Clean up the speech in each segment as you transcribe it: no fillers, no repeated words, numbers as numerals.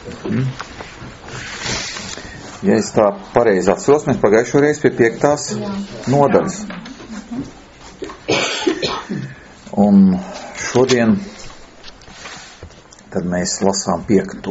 Ja es tā pareizi atceros, mēs pagājušo reizi pie 5. nodaļas. Un šodien tad mēs lasām 5.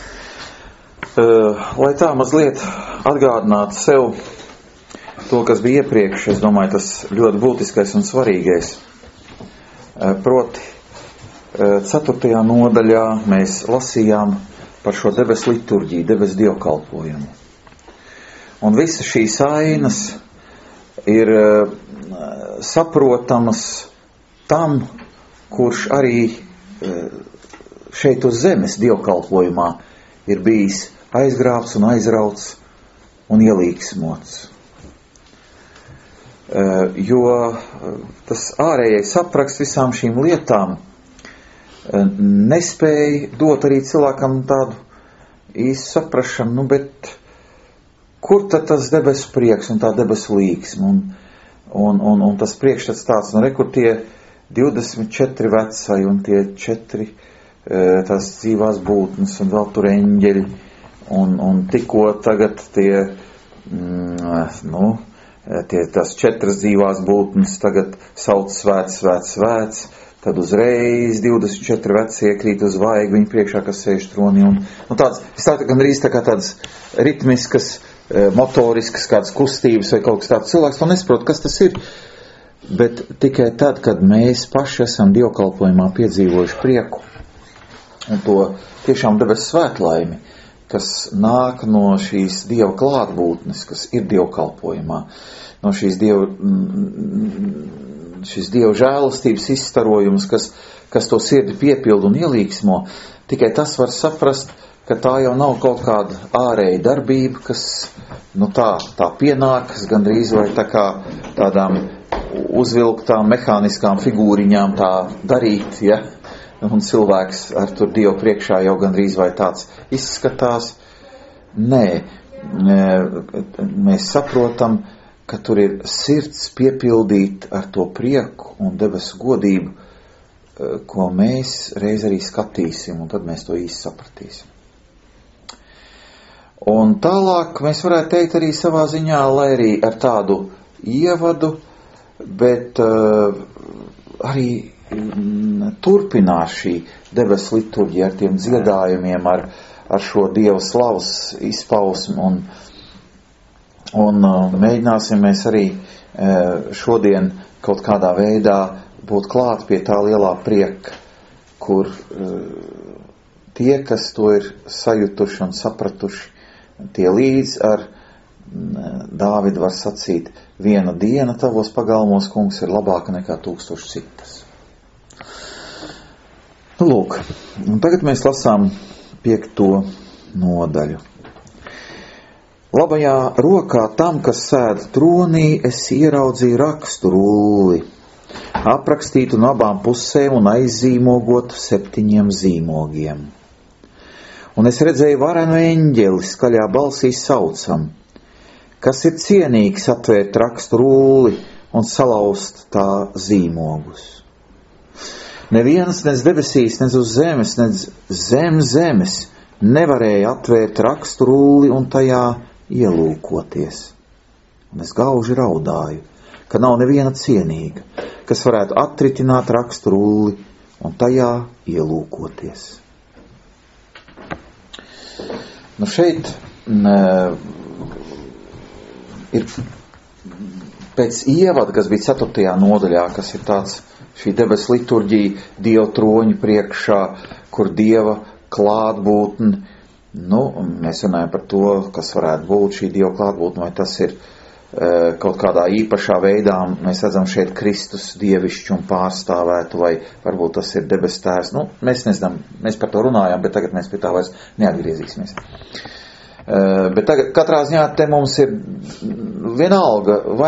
Lai tā mazliet atgādinātu sev to, kas bija iepriekš, es domāju, tas ļoti būtiskais un svarīgais. Proti, 4. nodaļā mēs lasījām par šo debesu liturģiju, debesu dievkalpojumu. Un visas šīs ainas ir saprotamas tam, kurš arī šeit uz zemes dievkalpojumā ir bijis aizgrābts un aizrauts un ielīgsmots. Jo tas ārējais apraksts visām šīm lietām nespēja dot arī cilvēkam tādu īstu saprašanu, bet kur tad tas debesu prieks un tā debesu līgsma un tas priekšstats tāds, kur tie 24 vecai un tie 4 tās dzīvās būtnes un vēl tur eņģeļi un tikko tagad tās 4 dzīvās būtnes tagad sauc svēts, tad uzreiz 24 veci iekrīt uz vaigu viņu priekšā, kas sēž tronī un tāds, es tā gandrīz tā kā tādas ritmiskas, motoriskas kādas kustības vai kaut kas tāds. Cilvēks to nesaprot, kas tas ir, bet tikai tad, kad mēs paši esam dievkalpojumā piedzīvojuši prieku un to tiešām debesu svētlaimi, kas nāk no šīs Dieva klātbūtnes, kas ir dievkalpojumā, no šīs Dieva žēlastības izstarojums, kas to sirdi piepilda un ielīgsmo, tikai tas var saprast, ka tā jau nav kaut kāda ārēja darbība, kas tā pienākas gandrīz vai tā kā tādām uzvilktām mehāniskām figūriņām tā darīt, ja? Un cilvēks ar tur Dievu priekšā jau gandrīz vai tāds izskatās. Nē, mēs saprotam, ka tur ir sirds piepildīt ar to prieku un debesu godību, ko mēs reiz arī skatīsim, un tad mēs to īsti sapratīsim. Un tālāk mēs varētu teikt arī savā ziņā, lai arī ar tādu ievadu, bet arī turpinās šī debesu liturģija ar tiem dziedājumiem, ar šo Dieva slavas izpausmu un mēģināsim mēs arī šodien kaut kādā veidā būt klāt pie tā lielā prieka, kur tie, kas to ir sajutuši un sapratuši, tie līdz ar Dāvidu var sacīt, 1 diena tavos pagalmos, kungs, ir labāka nekā 1000 citas. Lūk, un tagad mēs lasām 5. nodaļu. Labajā rokā tam, kas sēd tronī, es ieraudzīju rakstu rulli, aprakstītu no abām pusēm un aizzīmogotu 7 zīmogiem. Un es redzēju varenu eņģeli skaļā balsī saucam, kas ir cienīgs atvērt rakstu rulli un salauzt tā zīmogus. Neviens nec debesīs, nec uz zemes, nec zem zemes nevarēja atvērt rakstu rulli un tajā ielūkoties. Un es gauži raudāju, ka nav neviena cienīga, kas varētu atritināt rakstu rulli un tajā ielūkoties. Šeit ir pēc ievada, kas bija 4. nodaļā, kas ir tāds šī debesu liturģija, Dieva troņa priekšā, kur Dieva klātbūtne, mēs runājam par to, kas varētu būt šī Dieva klātbūtne, vai tas ir kaut kādā īpašā veidā, mēs redzam šeit Kristus dievišķumu pārstāvētu, vai varbūt tas ir debes tēvs. Mēs nezinām, mēs par to runājām, bet tagad mēs pie tā vairs neatgriezīsimies. Bet tagad katrā ziņā te mums ir vienalga, vai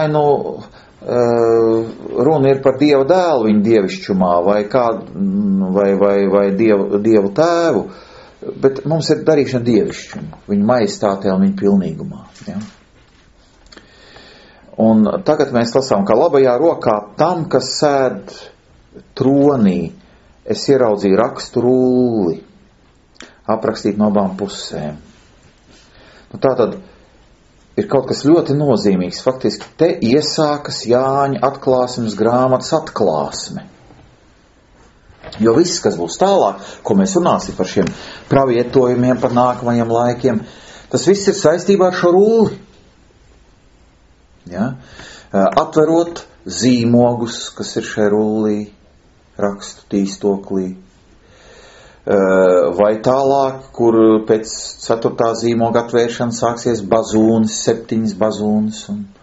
runa ir par Dieva dēlu viņa dievišķumā, vai Dievu tēvu, bet mums ir darīšana dievišķumu, viņa majestātē un viņa pilnīgumā. Ja? Un tagad mēs lasām, ka labajā rokā tam, kas sēd tronī, es ieraudzīju rakstu rulli, aprakstīti no abām pusēm. Nu, tātad ir kaut kas ļoti nozīmīgs. Faktiski te iesākas Jāņa atklāsmes grāmatas atklāsme. Jo viss, kas būs tālāk, ko mēs runāsim par šiem pravietojumiem, par nākamajiem laikiem, tas viss ir saistībā ar šo rulli. Ja? Atverot zīmogus, kas ir šai rullī, rakstu tīstoklī. Vai tālāk, kur pēc 4. zīmoga atvēršanas sāksies bazūnas, 7 bazūnas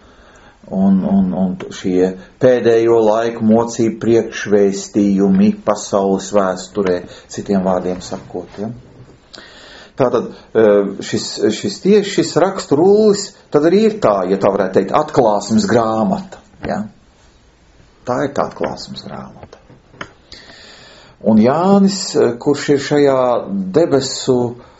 un šie pēdējo laiku mocību priekšvēstījumi pasaules vēsturē, citiem vārdiem sakot. Ja? Tātad šis rakstu rullis, tad arī ir tā, ja tā varētu teikt, atklāsmes grāmata. Ja? Tā ir tā atklāsmes grāmata. Un Jānis, kurš ir šajā debesu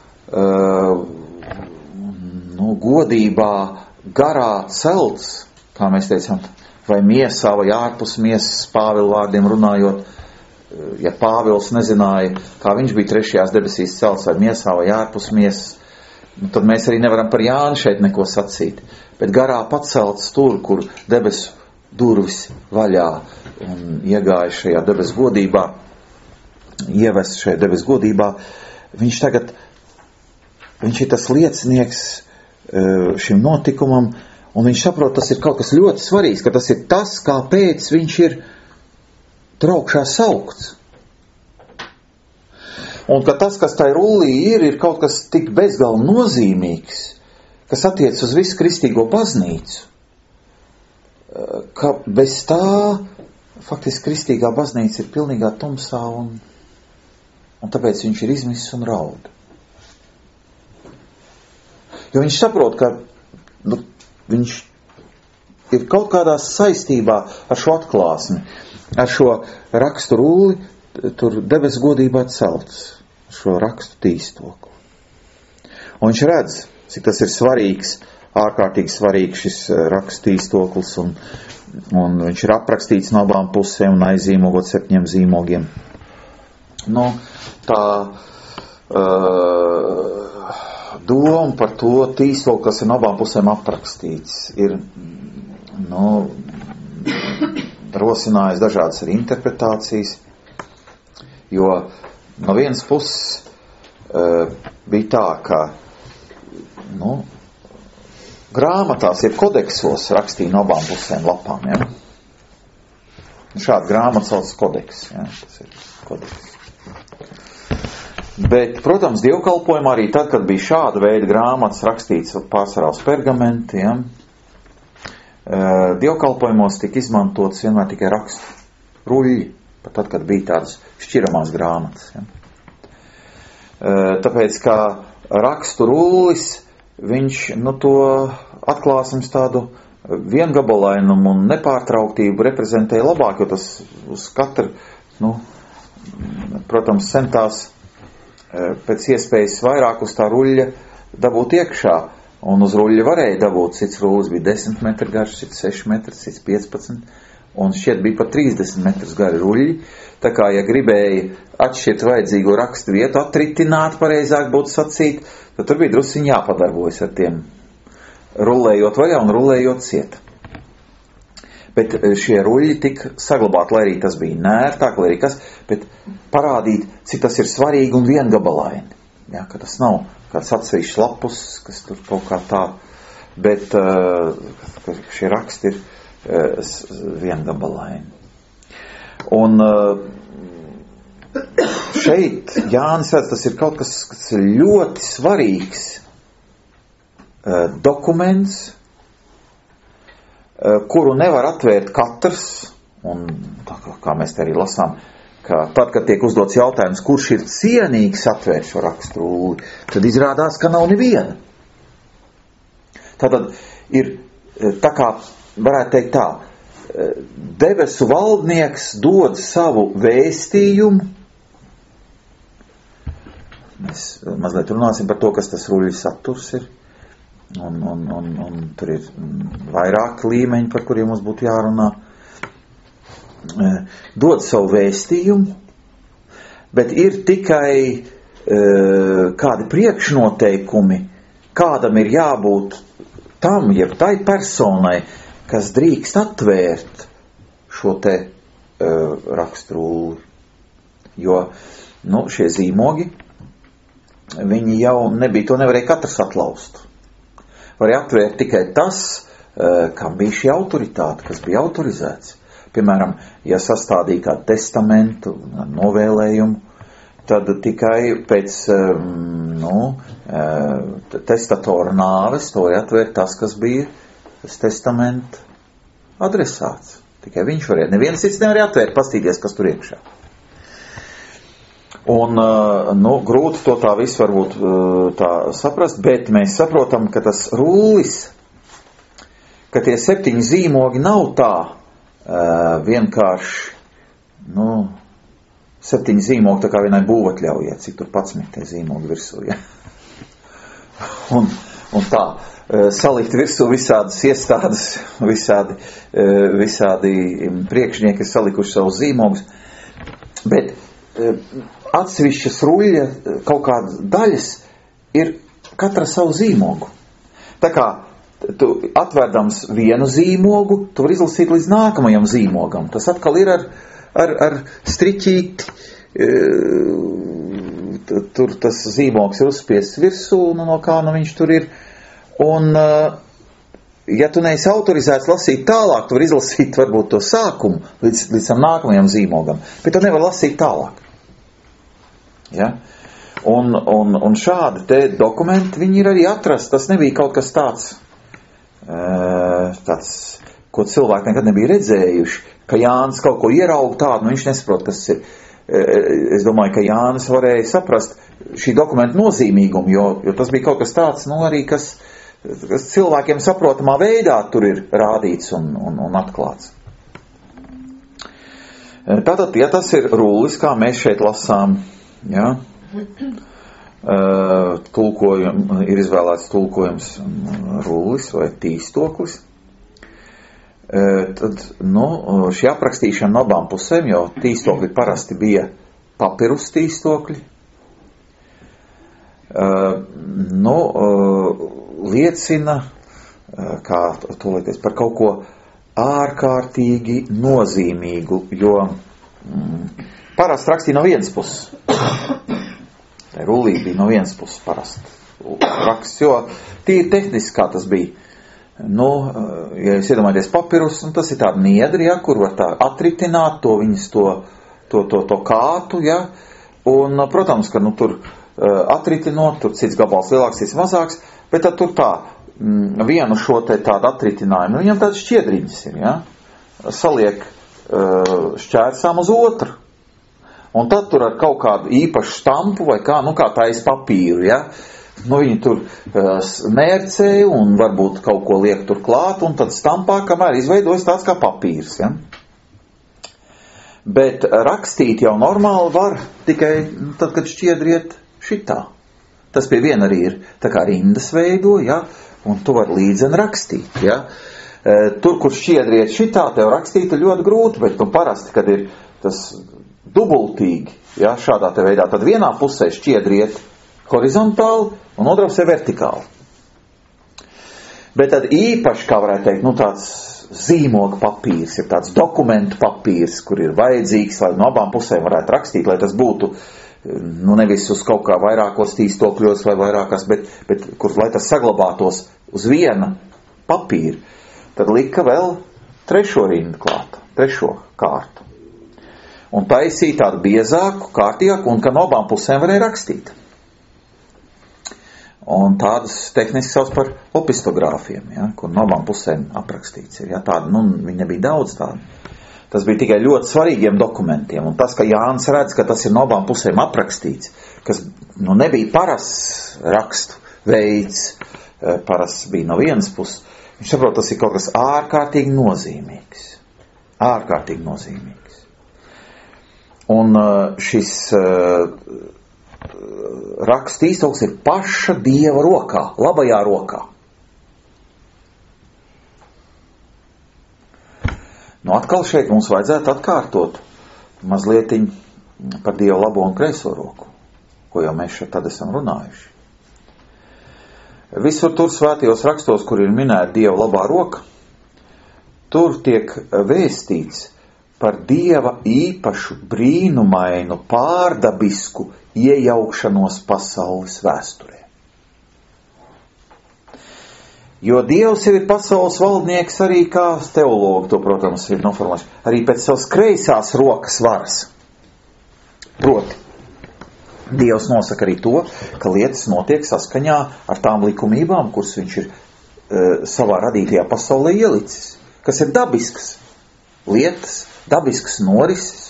godībā garā celts, kā mēs teicām, vai miesā vai ārpus miesas, Pāvila vārdiem runājot, ja Pāvils nezināja, kā viņš bija 3. debesīs celts, vai miesā vai ārpus miesas, tad mēs arī nevaram par Jāni šeit neko sacīt. Bet garā pacelts tur, kur debesu durvis vaļā un iegāja šajā debesu godībā, ievest šajā debesu godībā, viņš ir tas liecinieks šim notikumam, un viņš saprot, tas ir kaut kas ļoti svarīgs, ka tas ir tas, kāpēc viņš ir traukšā saukts. Un ka tas, kas tai rullī ir kaut kas tik bezgalīgi nozīmīgs, kas attiec uz visu kristīgo baznīcu, ka bez tā faktiski kristīgā baznīca ir pilnīgā tumsā un tāpēc viņš ir izmisis un raud. Jo viņš saprot, ka viņš ir kaut kādā saistībā ar šo atklāsmi, ar šo rakstu rulli, tur debesu godībā celts, šo rakstu tīstokli. Un viņš redz, cik tas ir svarīgs, ārkārtīgi svarīgs šis rakstu tīstoklis, un viņš ir aprakstīts no abām pusēm un aizīmogot 7 zīmogiem. Nu, tā doma par to tīstokli, kas ir no abām pusēm aprakstīts, ir rosinājis dažādas arī interpretācijas, jo no vienas puses bija tā, ka grāmatās, jeb kodeksos rakstīja no abām pusēm lapām. Ja? Šāda grāmata sauc kodeks. Ja? Tas ir kodeks. Bet, protams, dievkalpojumā arī tad, kad bija šāda veida grāmatas rakstīts pārsvarā uz pergamenti, ja? Dievkalpojumos tika izmantotas vienmēr tikai rakstu ruļļi, pat tad, kad bija tādas šķiramās grāmatas. Ja? Tāpēc, kā rakstu rullis, viņš to atklāsmes tādu viengabalainājumu un nepārtrauktību reprezentēja labāk, jo tas uz katru, protams, centās pēc iespējas vairāk uz tā ruļļa dabūt iekšā, un uz ruļļa varēja dabūt, cits rullis bija 10 metri garš, cits 6 metri, cits 15, un šķiet bija pat 30 metrus gari ruļļi, tā kā, ja gribēja atšķirt vajadzīgo rakstu vietu, atritināt, pareizāk būtu sacīt, tad tur bija drusiņi jāpadarbojas ar tiem, rullējot vaļā un rullējot ciet. Bet šie ruļļi tika saglabāti, lai arī tas bija nērtāk, lai arī kas, bet parādīt, cik tas ir svarīgi un viengabalaini. Ja, ka tas nav kāds atsevišķs lapus, kas tur kaut kā tā, bet šie raksti ir viengabalaini. Un šeit Jānis redz, tas ir kaut kas, kas ir ļoti svarīgs dokuments, kuru nevar atvērt katrs, un tā kā mēs te arī lasām, ka tad, kad tiek uzdots jautājums, kurš ir cienīgs atvērt šo rakstu rulli, tad izrādās, ka nav neviena. Tātad ir, tā kā varētu teikt tā, debesu valdnieks dod savu vēstījumu. Mēs mazliet runāsim par to, kas tas ruļļu saturs ir. Un tur ir vairāk līmeņi, par kuriem mums būtu jārunā. Dod savu vēstījumu, bet ir tikai kādi priekšnoteikumi, kādam ir jābūt tam, jeb tai personai, kas drīkst atvērt šo te raksturulli. Jo, šie zīmogi, viņi jau to nevarēja katrs atlaust. Varēja atvērt tikai tas, kam bija šī autoritāte, kas bija autorizēts. Piemēram, ja sastādīja kādu testamentu, novēlējumu, tad tikai pēc testatora nāves to var atvērt tas, kas bija tas testamenta adresāts. Tikai viņš varēja. Neviens cits nevarēja atvērt, pastīties, kas tur iekšā. Un, grūti to tā visu varbūt tā saprast, bet mēs saprotam, ka tas rullis, ka tie 7 zīmogi nav tā vienkārši, 7 zīmogi tā kā vienai būvatļaujai, cik tur 11 tie zīmogi virsū, ja? Un tā, salikt virsū visādas iestādes, visādi priekšnieki salikuši savus zīmogus, bet atsevišķas ruļļa kaut kādas daļas ir katra savu zīmogu. Tā kā tu atverdams vienu zīmogu, tu vari izlasīt līdz nākamajam zīmogam. Tas atkal ir ar striķīti, tur tas zīmogs ir uzspiests virsū, no kā viņš tur ir. Un, ja tu neesi autorizēts lasīt tālāk, tu vari izlasīt varbūt to sākumu līdz tam nākamajam zīmogam, bet tu nevar lasīt tālāk. Ja? Un šādi te dokumenti, viņi ir arī atrast. Tas nebija kaut kas tāds, ko cilvēki nekad nebija redzējuši, ka Jānis kaut ko ierauga tādu, viņš nesaprot, kas ir. Es domāju, ka Jānis varēja saprast šī dokumenta nozīmīgumu, jo tas bija kaut kas tāds, arī kas cilvēkiem saprotamā veidā tur ir rādīts un atklāts. Tātad, ja tas ir rullis, kā mēs šeit lasām, ja, ir izvēlēts tulkojums rullis vai tīstoklis, tad, šī aprakstīšana no abām pusēm, jo tīstokļi parasti bija papirus tīstokļi, liecina, kā to liekas, par kaut ko ārkārtīgi nozīmīgu, jo parasti rakstīja no vienas puses. Rullī bija no vienas puses parasti raksts, jo tīri tehniski kā tas bija. Ja jūs iedomājaties papirus, tas ir tāda niedri, ja, kur var tā atritināt to viņas to kātu, ja, un, protams, ka tur atritinot, tur cits gabals lielāks, cits mazāks, bet tad tur tā vienu šo te tādu atritinājumu, viņam tāds šķiedriņas ir, ja, saliek šķērsām uz otru. Un tad tur ar kaut kādu īpašu stampu vai kā tais papīru, ja. Viņi tur mērcēja un varbūt kaut ko liek tur klāt, un tad stampā, kamēr izveidojas tāds kā papīrs, ja. Bet rakstīt jau normāli var tikai tad, kad šķiedriet šitā. Tas pie viena arī ir tā kā rindas veido, ja, un tu vari līdzen rakstīt, ja. Tur, kur šķiedriet šitā, tev rakstīt ir ļoti grūti, bet parasti, kad ir tas dubultīgi, ja, šādā te veidā, tad vienā pusē šķiedriet horizontāli un otrā pusē vertikāli. Bet tad īpaši, kā varētu teikt, tāds zīmoga papīrs, ir tāds dokumentu papīrs, kur ir vajadzīgs, lai no abām pusēm varētu rakstīt, lai tas būtu, nevis uz kaut kā vairākos tīstokļos vai vairākās, bet kur, lai tas saglabātos uz viena papīra, tad lika vēl trešo rindu klāt, trešo kārtu. Un taisīja tādu biezāku, kārtīgāku, un ka no abām pusēm varēja rakstīt. Un tādas tehniski sauc par opistogrāfiem, ja, kur no abām pusēm aprakstīts ir. Ja, tāda, viņi nebija daudz tādu. Tas bija tikai ļoti svarīgiem dokumentiem. Un tas, ka Jānis redz, ka tas ir no abām pusēm aprakstīts, kas nebija parasts rakstu veids, parasts bija no vienas puses, viņš saprot, tas ir kaut kas ārkārtīgi nozīmīgs. Ārkārtīgi nozīmīgs. Un šis raksts īstoklis ir paša Dieva rokā, labajā rokā. Atkal šeit mums vajadzētu atkārtot mazlietiņ par Dieva labo un kreiso roku. ko jau mēs šeit tad esam runājuši. Visur tur svētajos rakstos, kur ir minēta Dieva labā roka, tur tiek vēstīts par Dieva īpašu, brīnumainu, pārdabisku iejaukšanos pasaules vēsturē. Jo Dievs jau ir pasaules valdnieks arī, kā teologi to, protams, ir noformulējuši, arī pēc savas kreisās rokas varas. Proti, Dievs nosaka arī to, ka lietas notiek saskaņā ar tām likumībām, kuras viņš ir savā radītajā pasaulē ielicis, kas ir dabiskas lietas, dabiskas norises.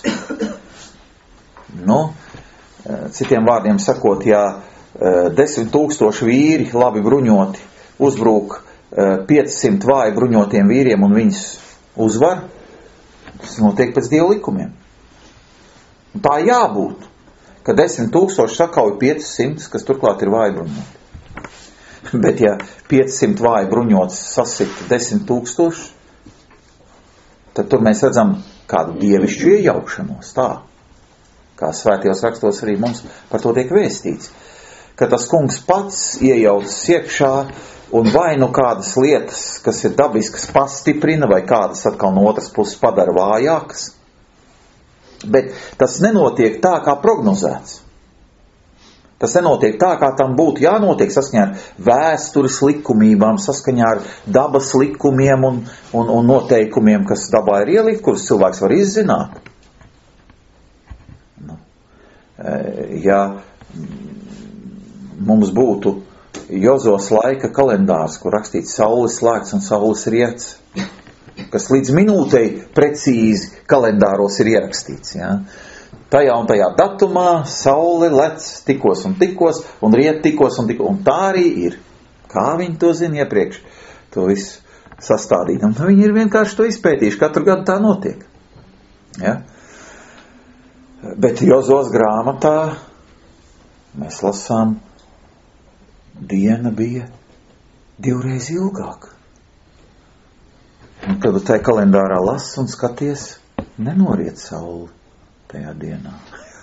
Citiem vārdiem sakot, ja 10 000 vīri, labi bruņoti, uzbrūk 500 vāji bruņotiem vīriem un viņus uzvar, tas notiek pēc Dieva likumiem. Un tā jābūt, ka 10 000 sakauj 500, kas turklāt ir vāji bruņoti. Bet ja 500 vāji bruņots sasita 10 000, tad tur mēs redzam kādu dievišķu iejaukšanos, tā. Kā svētajos rakstos arī mums par to tiek vēstīts. Ka tas kungs pats iejaucas iekšā un vai nu kādas lietas, kas ir dabiskas, pastiprina, vai kādas atkal no otras puses padara vājākas. Bet tas nenotiek tā, kā prognozēts. Tas nenotiek tā, kā tam būtu jānotiek saskaņā ar vēstures likumībām, saskaņā ar dabas likumiem un noteikumiem, kas dabā ir ielikt, kurus cilvēks var izzināt. Ja mums būtu Jozos laika kalendārs, kur rakstīts saules slēgts un saules riets, kas līdz minūtei precīzi kalendāros ir ierakstīts. Ja? Tajā un tajā datumā saule lec tikos un riet tikos un tikos. Un tā arī ir. Kā viņi to zina iepriekš? To visu sastādīt. Un viņi ir vienkārši to izpētījuši. Katru gadu tā notiek. Ja? Bet Jozos grāmatā mēs lasām, diena bija 2 reizes ilgāka. Un kad tajā kalendārā lasa un skaties, nenoriet sauli tajā dienā.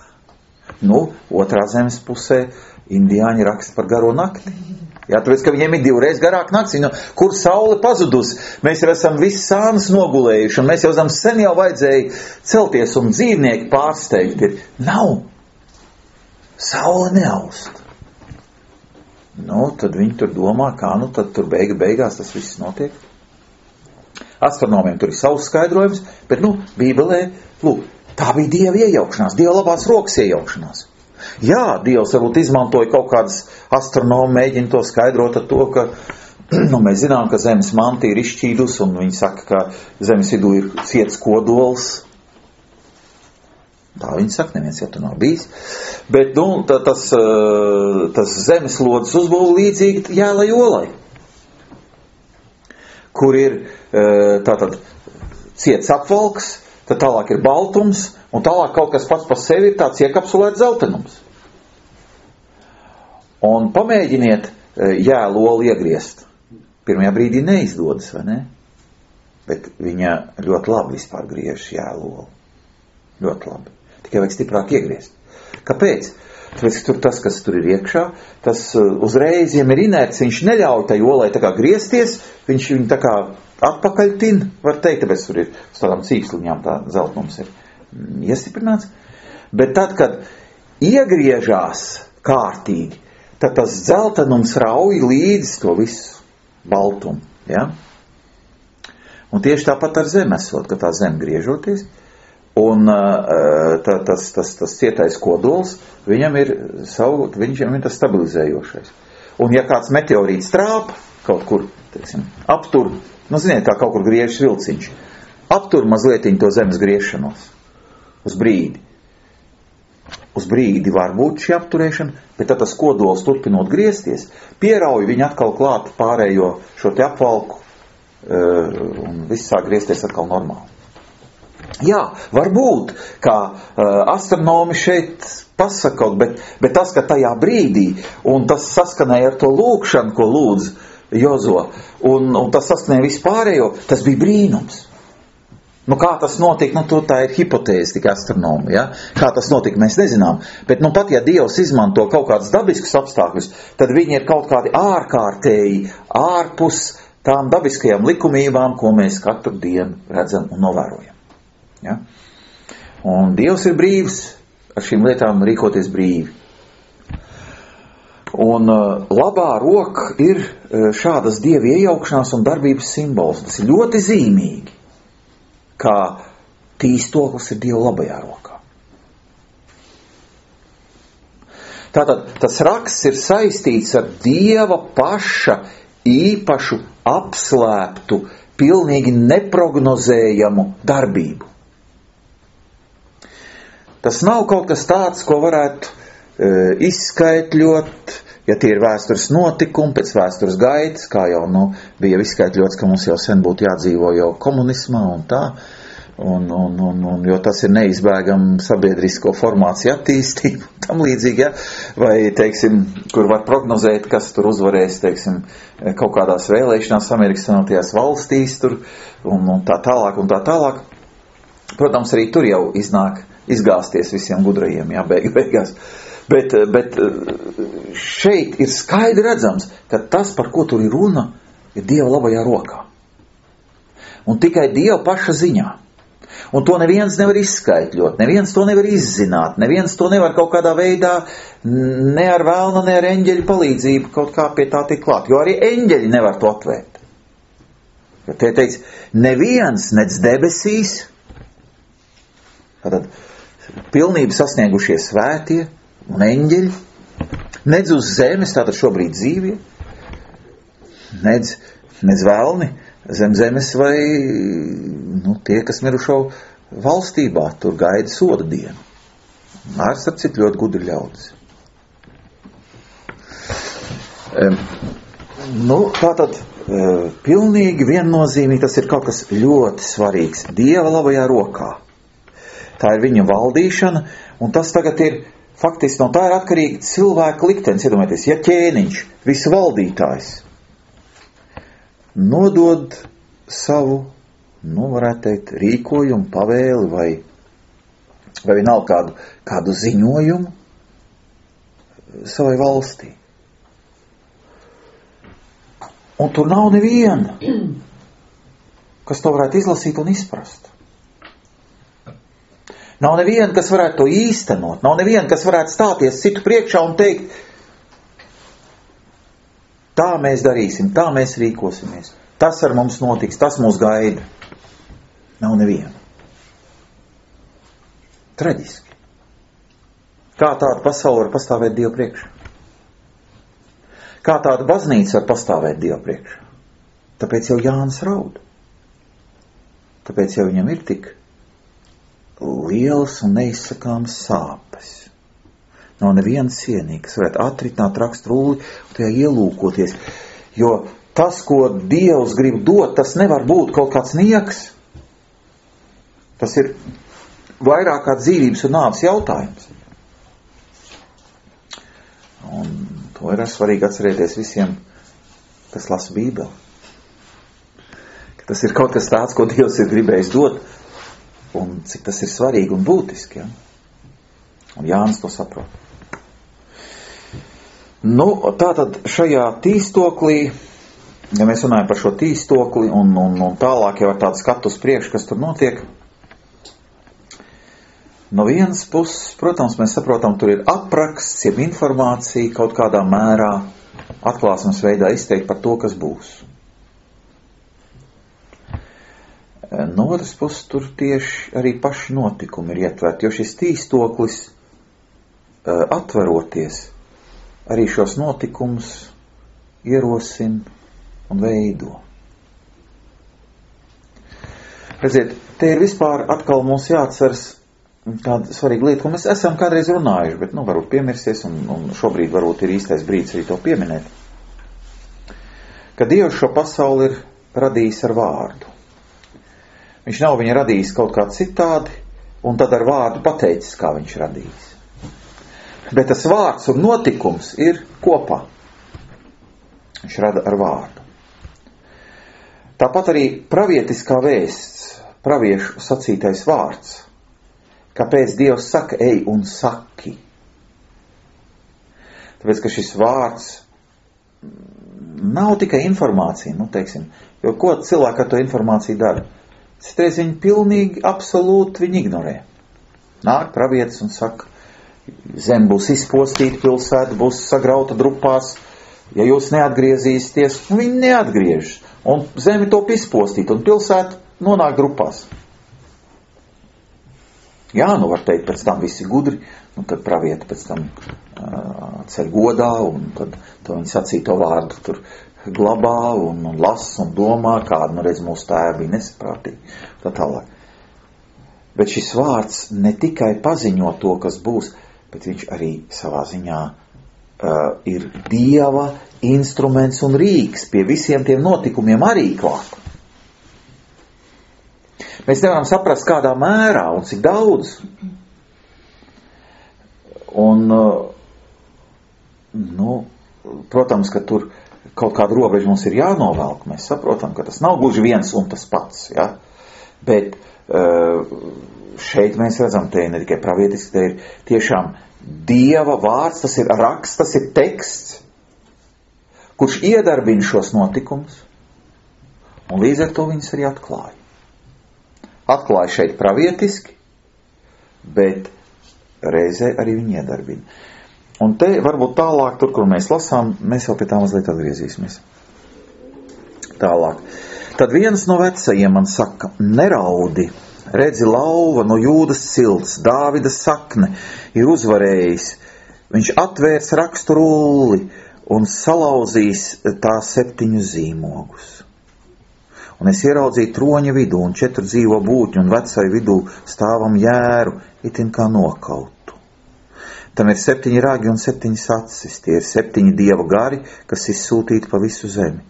Otrā zemes pusē indiāņi raksta par garo nakti. Jā, tāpēc, ka viņiem ir 2 reizes garāk nakts. Kur saule pazudus? Mēs jau esam viss sānas nogulējuši, un mēs jau esam sen jau vajadzēja celties, un dzīvnieki pārsteigti ir. Nav. Saule neaust. Tad viņi tur domā, kā tad tur beigās tas viss notiek. Astronomiem tur ir savs skaidrojums, bet Bībelē, tā bija Dieva iejaukšanās, Dieva labās rokas iejaukšanās. Jā, Dievs varbūt izmantoja kaut kādas astronomi, mēģina to skaidrot ar to, ka mēs zinām, ka zemes manta ir izšķīdus, un viņi saka, ka zemes vidū ir ciets kodols. Tā viņi saka, neviens jau tur nav bijis. Bet, tas zemeslodes uzbūve līdzīgi jēlai olai, kur ir tātad ciets apvalks, tad tālāk ir baltums, un tālāk kaut kas pats par sevi ir tāds iekapsulēts zeltenums. Un pamēģiniet jēlu olu iegriezt. Pirmajā brīdī neizdodas, vai ne? Bet viņa ļoti labi vispār griež jēlu olu. Ļoti labi. Tikai vajag stiprāk iegriezt. Kāpēc? Tāpēc, ka tur tas, kas tur ir iekšā, tas uzreiz, ja ir inerts, viņš neļauj tai olai tā kā griezties, viņš viņu tā kā atpakaļ tin, var teikt, tāpēc tur ir uz tādām cīksliņām tā zeltnums ir iestiprināts. Bet tad, kad iegriežās kārtīgi, tad tas zeltenums rauj līdzi to visu baltumu. Ja? Un tieši tāpat ar zemi esot, ka tā zeme griežoties, un tas cietais kodols, viņam ir tas stabilizējošais. Un ja kāds meteorīts trāpa kaut kur, teiksim, aptur, ziniet, kā kaut kur griežas vilciņš, aptur mazlietiņ to zemes griešanos uz brīdi. Uz brīdi var būt šī apturēšana, bet tad tas kodols turpinot griezties, pierauj viņu atkal klāt pārējo šo te apvalku, un viss sāk griezties atkal normāli. Jā, varbūt, kā astronomi šeit pasaka, bet tas, ka tajā brīdī, un tas saskanēja ar to lūkšanu, ko lūdz Jozo, un tas saskanēja vispārējo, tas bija brīnums. Nu, kā tas notika, tā ir hipotēze, tik astronomi, ja? Kā tas notika, mēs nezinām. Bet, pat ja Dievs izmanto kaut kādus dabiskus apstākļus, tad viņi ir kaut kādi ārkārtēji, ārpus tām dabiskajām likumībām, ko mēs katru dienu redzam un novērojam. Ja? Un Dievs ir brīvs ar šīm lietām rīkoties brīvi. Un labā roka ir šādas Dieva iejaukšanās un darbības simbols. Tas ir ļoti zīmīgi, kā tīstoklis ir Dieva labajā rokā. Tātad tas raksts ir saistīts ar Dieva paša īpašu, apslēptu, pilnīgi neprognozējamu darbību. Tas nav kaut kas tāds, ko varētu izskaitļot, ja tie ir vēstures notikumi, pēc vēstures gaitas, kā jau bija izskaitļots, ka mums jau sen būtu jādzīvo jau komunismā un tā, un jo tas ir neizbēgam sabiedrisko formāciju attīstību, tam līdzīgi, ja? Vai, teiksim, kur var prognozēt, kas tur uzvarēs, teiksim, kaut kādās vēlēšanās Amerikas Savienotajās valstīs, tur, un tā tālāk, un tā tālāk. Protams, arī tur jau izgāsties visiem gudrajiem, jā, beigās. Bet šeit ir skaidri redzams, ka tas, par ko tur ir runa, ir Dieva labajā rokā. Un tikai Dieva paša ziņā. Un to neviens nevar izskaitļot, neviens to nevar izzināt, neviens to nevar kaut kādā veidā ne ar vēlna, ne ar eņģeļu palīdzību kaut kā pie tā tik klāt, jo arī eņģeļi nevar to atvērt. Jo tie teica, neviens nec debesīs, tātad pilnību sasniegušie svētie un eņģeļi, nedz uz zemes, tātad šobrīd dzīvie, nedz vēlni zem zemes vai tie, kas mirušo valstībā, tur gaida soda dienu. Mārs ar citu ļoti gudri ļaudis. Tātad pilnīgi viennozīmīgi tas ir kaut kas ļoti svarīgs Dieva labajā rokā. Tā ir viņa valdīšana, un tas tagad ir faktiski no tā ir atkarīgi cilvēka liktenis. Iedomājieties, ja ķēniņš, visu valdītājs, nodod savu, varētu teikt, rīkojumu, pavēli vai vienalga kādu ziņojumu savai valstī. Un tur nav neviena, kas to varētu izlasīt un izprast. Nav neviena, kas varētu to īstenot. Nav neviena, kas varētu stāties citu priekšā un teikt, tā mēs darīsim, tā mēs rīkosimies. Tas ar mums notiks, tas mūs gaida. Nav neviena. Traģiski. Kā tāda pasaule var pastāvēt Dievu priekšā? Kā tāda baznīca var pastāvēt Dievu priekšā? Tāpēc jau Jānis raud. Tāpēc jau viņam ir tik lielas un neizsakāmas sāpes. Nav neviena cienīga, kas varētu atritināt raksturulli un tajā ielūkoties. Jo tas, ko Dievs grib dot, tas nevar būt kaut kāds nieks. Tas ir vairāk kā dzīvības un nāves jautājums. Un to ir svarīgi atcerēties visiem, kas lasa Bībeli. Ka tas ir kaut kas tāds, ko Dievs ir gribējis dot, un cik tas ir svarīgi un būtiski. Ja? Un Jānis to saprot. Tātad šajā tīstoklī, ja mēs runājam par šo tīstokli un tālāk jau ar tādu skatu uz priekšu, kas tur notiek, no vienas puses, protams, mēs saprotam, tur ir apraksts, jeb informācija kaut kādā mērā atklāsmes veidā izteikt par to, kas būs. No otras puses, tur tieši arī paši notikumi ir ietverti, jo šis tīstoklis atveroties arī šos notikumus ierosina un veido. Redziet, te ir vispār atkal mums jāatceras tāda svarīga lieta, ko mēs esam kādreiz runājuši, bet varbūt piemirsties un šobrīd varbūt ir īstais brīdis arī to pieminēt. Ka Dievs šo pasauli ir radījis ar vārdu. Viņš nav viņu radījis kaut kā citādi un tad ar vārdu pateicis, kā viņš radījis. Bet tas vārds un notikums ir kopā. Viņš rada ar vārdu. Tāpat arī pravietiskā vēsts praviešu sacītais vārds. Kāpēc Dievs saka, ej un saki? Tāpēc, ka šis vārds nav tikai informācija, teiksim, jo ko cilvēki ar to informāciju dara? Citreiz viņi pilnīgi, absolūti viņi ignorē. Nāk pravietis un saka, zem būs izpostīta, pilsēta būs sagrauta drupās, ja jūs neatgriezīsieties, viņi neatgriežas, un zemi top izpostīta, un pilsēta nonāk drupās. Jā, var teikt, pēc tam visi gudri, tad pravieti pēc tam ceļ godā, un tad viņi sacīto vārdu tur glabā, un las, un domā, kādu, redz, mūsu tēvi bija nesaprātīgi, tā tālāk. Bet šis vārds ne tikai paziņo to, kas būs, bet viņš arī savā ziņā ir Dieva instruments un rīks pie visiem tiem notikumiem arī klāt. Mēs nevaram saprast, kādā mērā un cik daudz. Un, protams, ka tur kaut kāda robeža mums ir jānovelk. Mēs saprotam, ka tas nav gluži viens un tas pats. Ja? Bet šeit mēs redzam, te ne tikai pravietiski, te ir tiešām Dieva vārds, tas ir raksts, tas ir teksts, kurš iedarbina šos notikumus, un līdz ar to viņus arī atklāja. Atklāja šeit pravietiski, bet reizē arī viņi iedarbina. Un te varbūt tālāk, tur, kur mēs lasām, mēs jau pie tā mazliet atgriezīsimies. Tālāk. Tad viens no vecajiem man saka, neraudi, redzi, lauva no Jūdas cilts, Dāvida sakne ir uzvarējis. Viņš atvērs rakstu rulli un salauzīs tā 7 zīmogus. Un es ieraudzīju troņa vidū un 4 dzīvo būtņu un vecai vidū stāvam jēru, itin kā nokautu. Tam ir 7 ragi un 7 acis, tie ir 7 Dieva gari, kas izsūtīti pa visu zemi.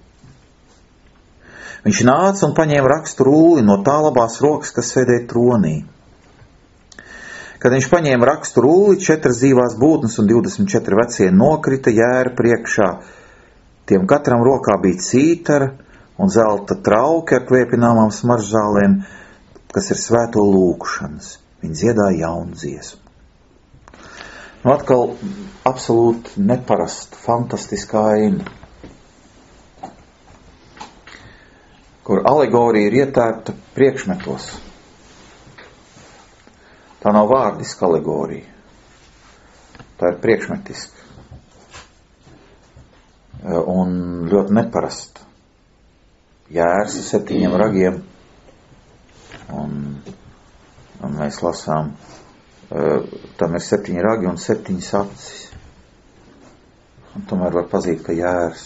Viņš nāca un paņēma rakstu rulli no tā labās rokas, kas sēdēja tronī. Kad viņš paņēma rakstu rulli, 4 dzīvās būtnes un 24 vecie nokrita jēra priekšā. Tiem katram rokā bija cītara un zelta trauki ar kvēpināmām smaržzālēm, kas ir svēto lūkšanas. Viņi dziedāja jaunu dziesmu. Atkal absolūti neparasta, fantastiskā aina, kur alegorija ir ietērpta priekšmetos. Tā nav vārdiska alegorija. Tā ir priekšmetiska. Un ļoti neparasta. Jērs ar 7 ragiem. Un mēs lasām, tam ir 7 ragi un 7 acis. Un tomēr var pazīt, ka jērs.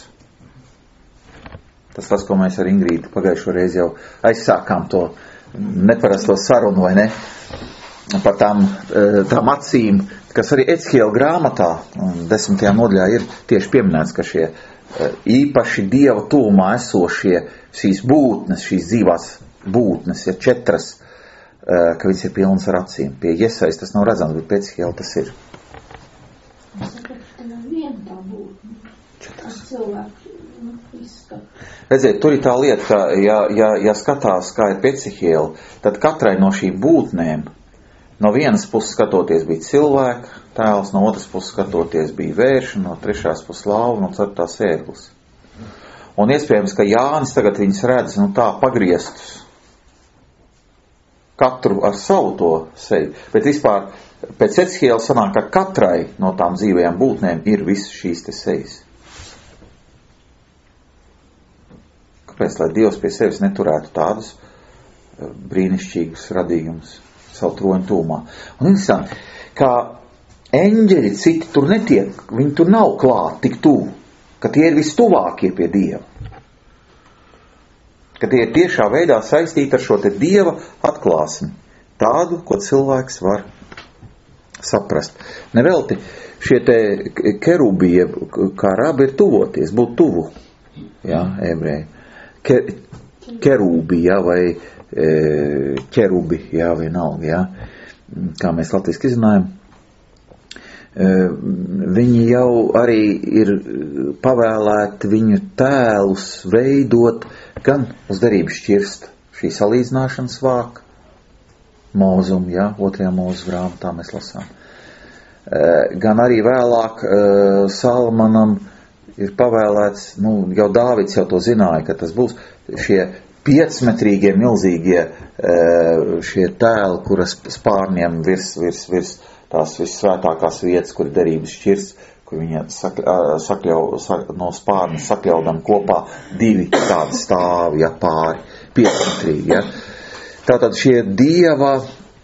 Tas, ko mēs ar Ingrīdu pagājušo reizi jau aizsākām to neparasto sarunu, vai ne? Par tām acīm, kas arī Ecihiela grāmatā 10. nodaļā ir tieši pieminēts, ka šie īpaši Dieva tuvumā esošie šīs būtnes, šīs dzīvās būtnes, ja 4, ka viņas ir pilnas ar acīm. Pie Jesais tas nav redzams, bet pie Ecihiela tas ir. Es saprotu, ka tā nav viena tā būtne. 4. Cilvēku izskatu. Redziet, tur ir tā lieta, ka ja skatās, kā ir pie Ecihiela, tad katrai no šīm būtnēm no vienas puses skatoties bija cilvēka tēls, no otras puses skatoties bija vērša, no trešās puses lauva, no ceturtās ērglis. Un iespējams, ka Jānis tagad viņas redz, tā pagrieztus, katru ar savu to seju, bet vispār pēc Ecihiela sanāk, ka katrai no tām dzīvajām būtnēm ir visas šīs te sejas. Kāpēc, lai Dievs pie sevis neturētu tādus brīnišķīgus radījumus savu troņu tūmā? Un interesanti, kā eņģeļi citi tur netiek, viņi tur nav klāt tik tuvu, ka tie ir vistuvākie pie Dieva. Ka tie ir tiešā veidā saistīti ar šo te Dieva atklāsmi. Tādu, ko cilvēks var saprast. Nevelti šie te kerubi, kā rabi ir tuvoties, būt tuvu. Jā, ebreji. Kerūbi, jā, vai ķerubi, jā, vienalga, jā, kā mēs latviski izrunājam, viņi jau arī ir pavēlēti viņu tēlus veidot gan uz derības šķirsta šī salīdzināšanas vāk. Mūzum, ja, 2. mūzu grāmatā mēs lasām. Gan arī vēlāk Salmanam ir pavēlēts, jau Dāvids jau to zināja, ka tas būs šie 5-metrīgie milzīgie šie tēli, kuras spārniem virs tās vissvētākās vietas, kur derības šķirs, kur viņa no spārna sakļaudam kopā 2 tādi stāvi, ja, pāri 5-metrīgi, ja. Tātad šie Dieva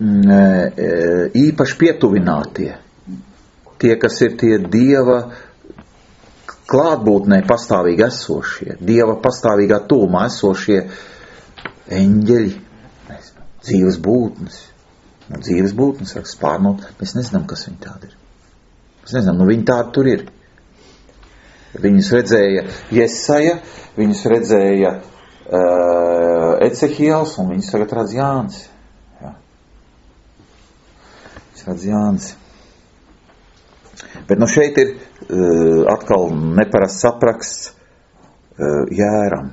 īpaši pietuvinātie, tie, kas ir tie Dieva klātbūtnē pastāvīgi esošie, Dieva pastāvīgā tūmā esošie eņģeļi, dzīves būtnes. Dzīves būtnes, saka, spārnot, mēs nezinām, kas viņi tādi ir. Mēs nezinām, viņi tādi tur ir. Viņus redzēja Jesaja, viņus redzēja Ecehiels, un viņus tagad redz Jānis. Jā. Viņus redz Jānis. Bet šeit ir atkal neparasts apraksts Jēram.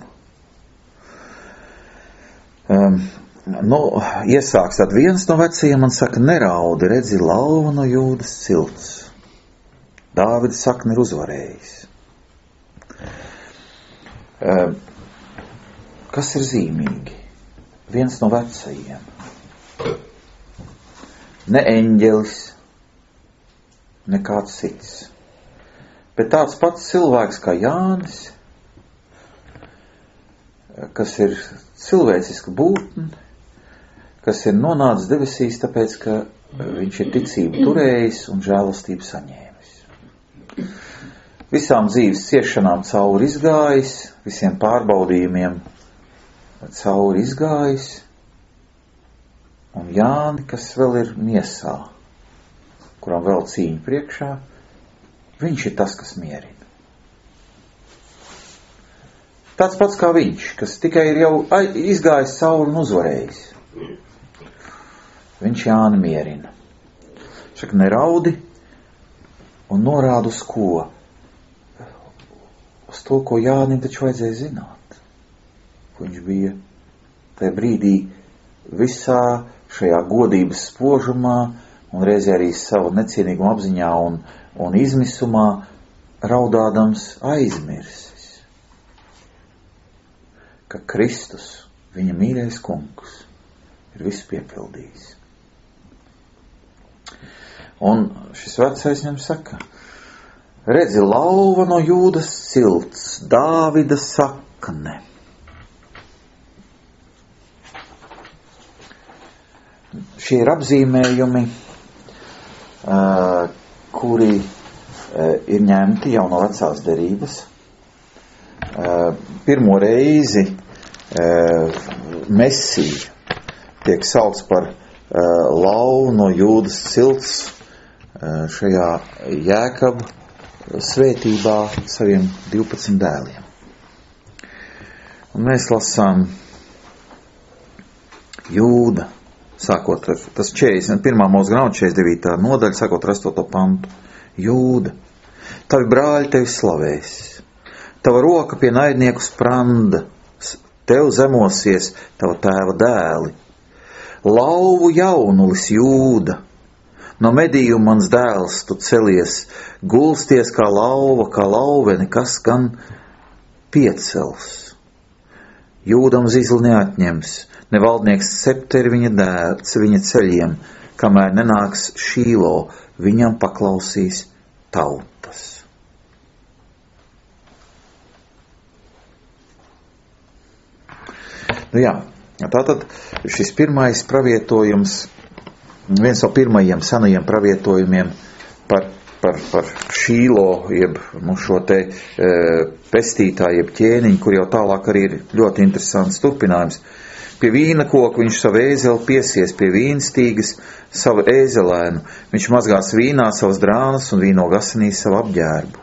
Iesāks tad viens no vecajiem man saka, neraudi, redzi, lauva no Jūdas cilts. Dāvida sakni ir uzvarējis. Kas ir zīmīgi? Viens no vecajiem. Ne eņģelis, ne kāds cits. Bet tāds pats cilvēks kā Jānis, kas ir cilvēciska būtne, kas ir nonācis debesīs, tāpēc, ka viņš ir ticību turējis un žēlastību saņēmis. Visām dzīves ciešanām cauri izgājis, visiem pārbaudījumiem cauri izgājis, un Jāni, kas vēl ir miesā, kuram vēl cīņa priekšā, viņš ir tas, kas mierina. Tāds pats kā viņš, kas tikai ir jau izgājis cauri un uzvarējis. Viņš Jāni mierina. Saka, neraudi un norāda uz ko? Uz to, ko Jānim taču vajadzēja zināt. Ko viņš bija tajā brīdī visā šajā godības spožumā un reizē arī savu necienīgumu apziņā un izmisumā raudādams aizmirsis, ka Kristus, viņa mīļais kungs, ir visu piepildījis. Un šis vecais viņam saka, redzi, lauva no Jūdas cilts, Dāvida sakne. Šie ir apzīmējumi, kuri ir ņemti jau no vecās derības. Pirmo reizi Mesija tiek saukts par lauvu no Jūdas cilts šajā Jēkaba svētībā saviem 12 dēliem. Un mēs lasām Jūda, sākot ar tas 41. mūsu grāmata 49. nodaļa, sākot ar 8. pantu. Jūda, tavi brāļi tevi slavēs, tava roka pie naidnieku spranda, tev zemosies tava tēva dēli. Lauvu jaunulis Jūda, no medījuma mans dēls tu celies, gulsties kā lauveni, kas gan piecels. Jūdam zizli neatņems, ne valdnieks septeri viņa ceļiem, kamēr nenāks Šīlo, viņam paklausīs tautas. Tātad šis pirmais pravietojums, viens no pirmajiem senajiem pravietojumiem par Šīlo, jeb šo te pestītāju, jeb ķēniņu, kur jau tālāk arī ir ļoti interesants turpinājums. Pie vīna koka viņš savu ēzeli piesies, pie vīnstīgas savu ēzelēnu. Viņš mazgās vīnā savas drānas un vīnog asinīs savu apģērbu.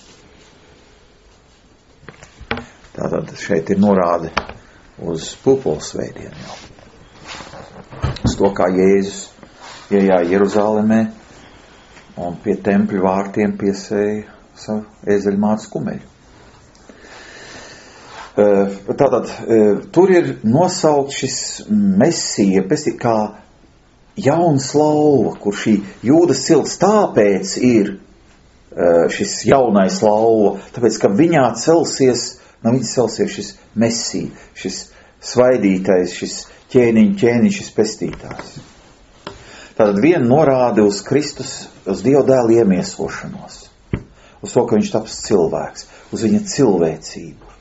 Tātad šeit ir norāde uz pupolsvētdienu jau. Uz to, kā Jēzus iejā Jeruzālemē un pie tempļu vārtiem piesēja savu ēzeļmātes kumeļu. tātad tur ir nosaukt šis Mesija, kā jauns lauva, kur šī Jūdas cilts tāpēc ir šis jaunais lauva, tāpēc, ka viņā celsies šis Mesija, šis svaidītais, šis ķēniņš, šis pestītājs. Tātad viena norāde uz Kristus, uz Dieva dēla iemiesošanos, uz to, ka viņš taps cilvēks, uz viņa cilvēcību.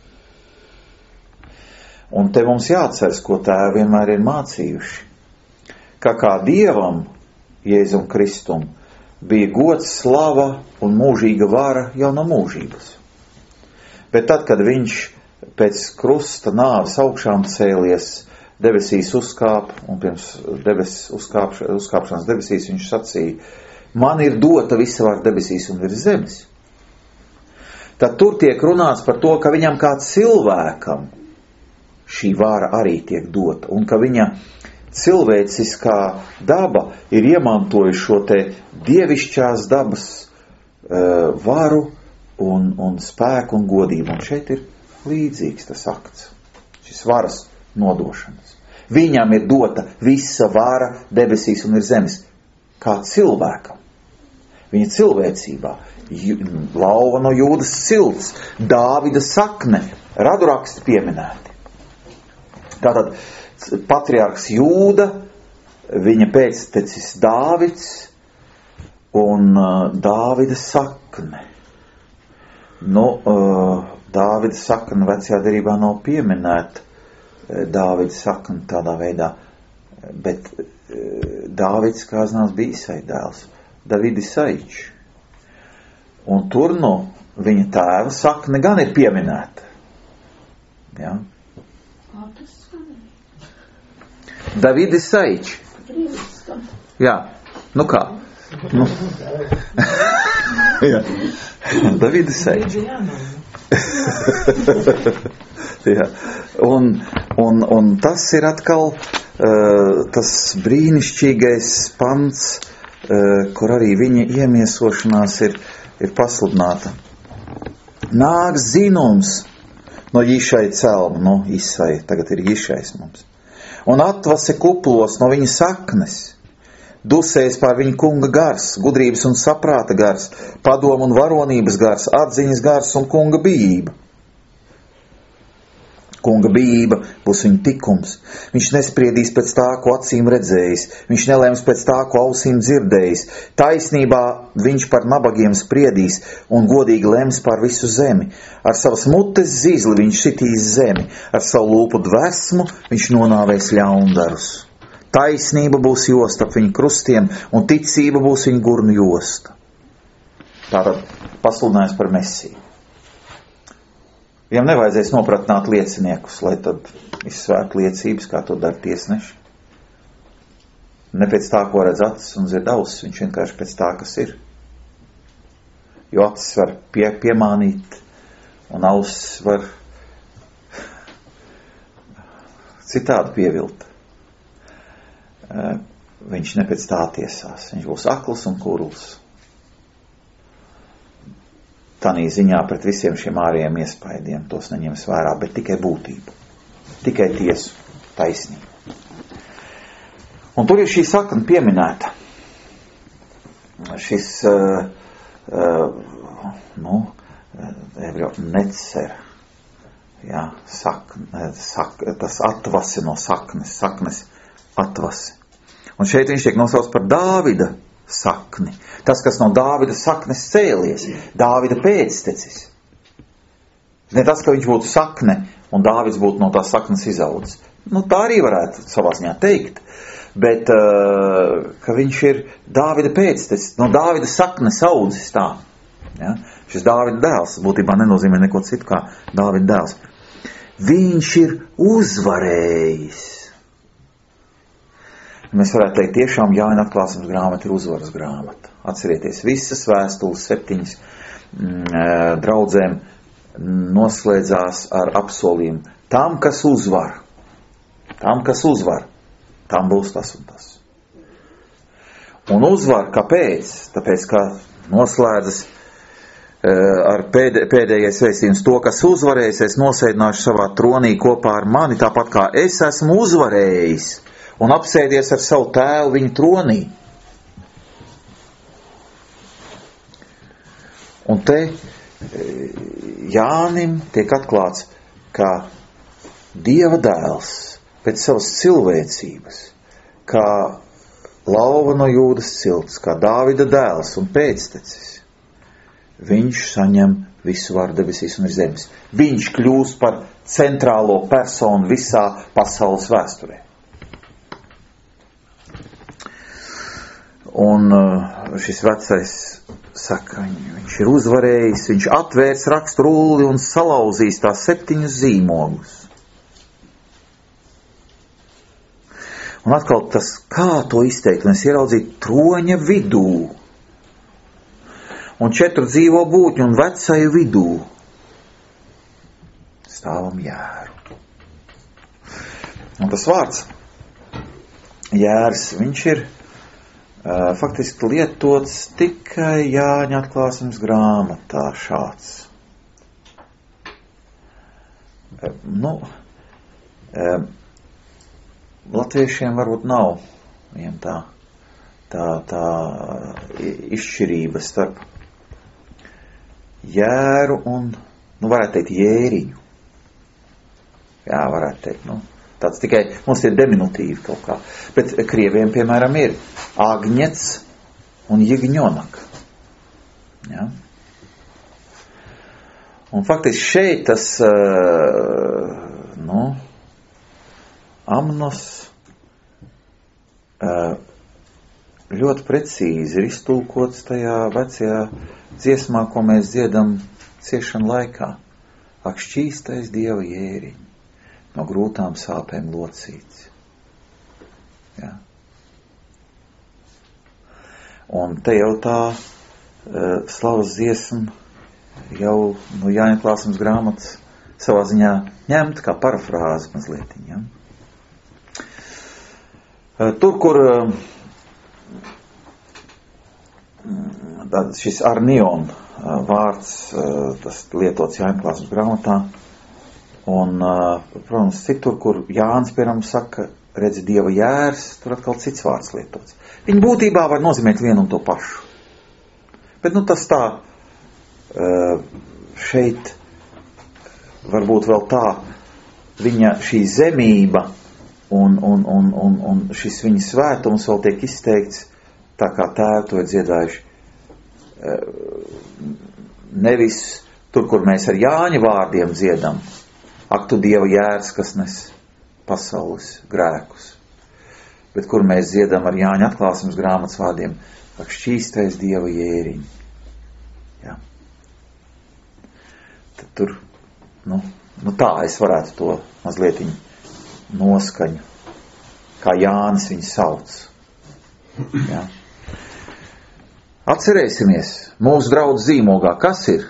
Un te mums jāatceras, ko tēvi vienmēr ir mācījuši, kā Dievam, Jēzum Kristum, bija gods, slava un mūžīga vara jau no mūžības. Bet tad, kad viņš pēc krusta nāves augšām cēlies, debesīs uzkāp, un pirms uzkāpšanas debesīs viņš sacīja, man ir dota visa vara debesīs un virs zemes. Tad tur tiek runāts par to, ka viņam kā cilvēkam šī vara arī tiek dota, un ka viņa cilvēciskā daba ir iemantojuši šo te dievišķās dabas varu un spēku un godību. Un šeit ir līdzīgs tas akts, šis varas nodošanas. Viņam ir dota visa vara debesīs un ir zemes, kā cilvēkam. Viņa cilvēcībā, lauva no Jūdas cilts, Dāvida sakne, raduraksti pieminēti. Tātad patriarhs Jūda, viņa pēctecis Dāvids un Dāvida sakne. Dāvida sakne vecajā derībā nav pieminēta, Dāvida sakne tādā veidā, bet Dāvids, kā zināms, bija Isai dēls, Davidi Saičs. Un tur viņa tēva sakne gan ir pieminēta. Ja? Davidi Saičs. Jā, kā? Jā. Davidi Saičs. Jā. Un tas ir atkal tas brīnišķīgais pants, kur arī viņa iemiesošanās ir pasludināta. Nāk zinums no Jišai celma, no Isai, tagad ir Jišais mums. Un atvase kuplos no viņa saknes. Dusējas pār viņa kunga gars, gudrības un saprāta gars, padomu un varonības gars, atziņas gars un kunga bijība. Kunga bijība būs viņa tikums. Viņš nespriedīs pēc tā, ko acīm redzējis. Viņš nelēms pēc tā, ko ausīm dzirdējis. Taisnībā viņš par nabagiem spriedīs un godīgi lems pār visu zemi. Ar savas mutes zīzli viņš sitīs zemi. Ar savu lūpu dvēsmu viņš nonāvēs ļaundarus. Taisnība būs josta ap viņa krustiem un ticība būs viņa gurnu josta. Tātad pasludinājums par Mesiju. Viņam nevajadzēs nopratināt lieciniekus, lai tad izsvērtu liecības, kā to dara tiesneši. Ne pēc tā, ko redz acis un dzird ausis, viņš vienkārši pēc tā, kas ir. Jo acis var piemānīt un ausis var citādi pievilt. Viņš ne pēc tā tiesās, viņš būs akls un kurls. Tanī ziņā pret visiem šiem ārējiem iespaidiem tos neņems vērā, bet tikai būtību, tikai tiesu, taisnību. Un tur ir šī sakna pieminēta. Šis, necer, jā, tas atvasi no saknes atvasi. Un šeit viņš tiek nosauts par Dāvida sakni. Tas, kas no Dāvida saknes cēlies, Dāvida pēctecis. Ne tas, ka viņš būtu sakne un Dāvids būtu no tās saknes izaudzis. Tā arī varētu savā ziņā teikt. Bet, ka viņš ir Dāvida pēctecis, no Dāvida saknes audzis tā. Ja? Šis Dāvida dēls būtībā nenozīmē neko citu kā Dāvida dēls. Viņš ir uzvarējis. Mēs varētu teikt, tiešām Jāņa atklāsmes grāmata ir uzvaras grāmata. Atcerieties, visas vēstules 7 draudzēm noslēdzās ar apsolījumu. Tam, kas uzvar, tam būs tas un tas. Un uzvar, kāpēc? Tāpēc, ka noslēdzas ar pēdējais vēstījums to, kas uzvarēs, es nosēdināšu savā tronī kopā ar mani, tāpat kā es esmu uzvarējis un apsēdies ar savu tēvu viņa tronī. Un te Jānim tiek atklāts, ka Dieva dēls pēc savas cilvēcības, kā lauva no Jūdas cilts, kā Dāvida dēls un pēctecis, viņš saņem visu varu debesīs un ir zemes. Viņš kļūst par centrālo personu visā pasaules vēsturē. Un šis vecais saka, viņš ir uzvarējis, viņš atvērs rakstu rulli un salauzīs tās 7 zīmogus. Un atkal tas, kā to izteikt, un es ieraudzīju troņa vidū un 4 dzīvo būtņu un vecaju vidū stāvam jēru. Un tas vārds jērs, viņš ir faktiski lietots tikai Jāņa atklāsmes grāmatā šāds. Latviešiem varbūt nav viņam tā izšķirība starp jēru un, varētu teikt, jēriņu. Jā, varētu teikt, tāds tikai, mums ir diminutīvi kaut kā. Bet krieviem, piemēram, ir Agņets un Jigņonak. Ja? Un faktiski šeit tas, Amnos ļoti precīzi ir iztulkots tajā vecajā dziesmā, ko mēs dziedam ciešanu laikā. Ak, šķīstais Dieva jēriņ, no grūtām sāpēm locīts. Ja. Un te jau tā slavas dziesma jau no Jāņa atklāsmes grāmatas savā ziņā ņemt kā parafrāzi mazlietiņ. Ja. Tur, kur šis arnion vārds, tas lietots Jāņa atklāsmes grāmatā, un, protams, citur, kur Jānis, piemēram, saka, redzi Dieva jērs, tur atkal cits vārds lietots. Viņa būtībā var nozīmēt vienu un to pašu. Bet, tas tā, šeit varbūt vēl tā, viņa šī zemība un šis viņa svētums vēl tiek izteikts tā, kā tēvi to ir dziedājuši. Nevis tur, kur mēs ar Jāņa vārdiem dziedam, ak, tu Dieva jērs, kas nes pasaules grēkus. Bet kur mēs dziedam ar Jāņa atklāsmes grāmatas vārdiem, ak, šķīstais Dieva jēriņ. Ja. Tad tur, tā es varētu to mazlietiņu noskaņu, kā Jānis viņu sauc. Ja. Atcerēsimies, mūsu draudz zīmogā, kas ir?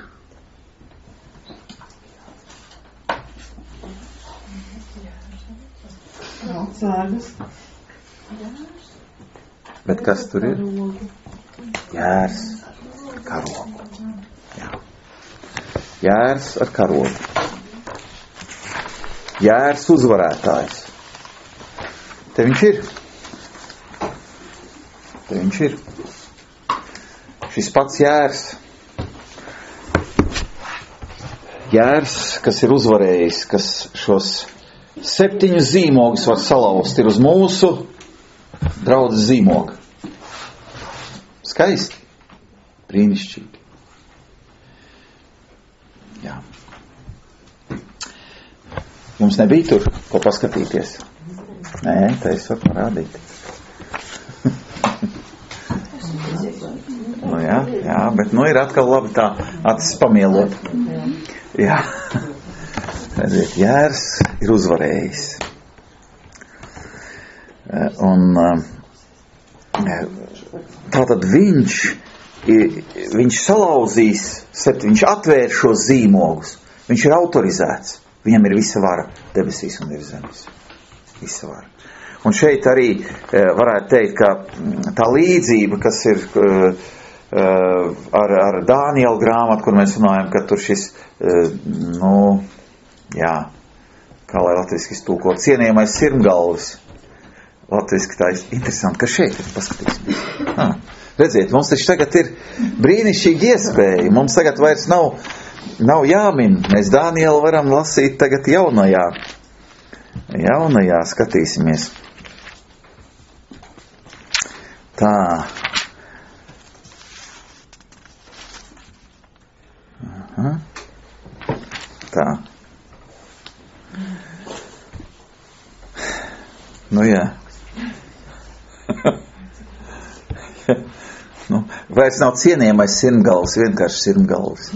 Bet kas tur ir? Jērs ar karogu. Jā. Jērs ar karogu. Jērs uzvarētājs. Te viņš ir. Te viņš ir. Šis pats jērs. Jērs, kas ir uzvarējis, kas šos 7 zīmogus var salauzt, ir uz mūsu draudzes zīmoga. Skaisti. Brīnišķīgi. Jā. Jums nebija tur, ko paskatīties? Nē, tā es varu parādīt. jā, bet ir atkal labi tā acis pamielot. Jā. Redziet, jērs ir uzvarējis. Un tātad viņš salauzīs, viņš atvēr šos zīmogus, viņš ir autorizēts, viņam ir visa vara debesīs un ir zemes. Visa vara. Un šeit arī varētu teikt, ka tā līdzība, kas ir ar Dāniela grāmatu, kur mēs runājam, ka tur šis, kā lai latviski iztulkot, cienījamais sirmgalvis. Latviski tā ir interesanti, ka šeit ir paskatīsimies. Redziet, mums taču tagad ir brīnišķīgi iespēja. Mums tagad vairs nav jāmin. Mēs Dānielu varam lasīt tagad jaunajā. Jaunajā skatīsimies. Tā. Aha. Tā. Jā. Vairs nav cienījamais sirmgalvs, vienkārši sirmgalvs.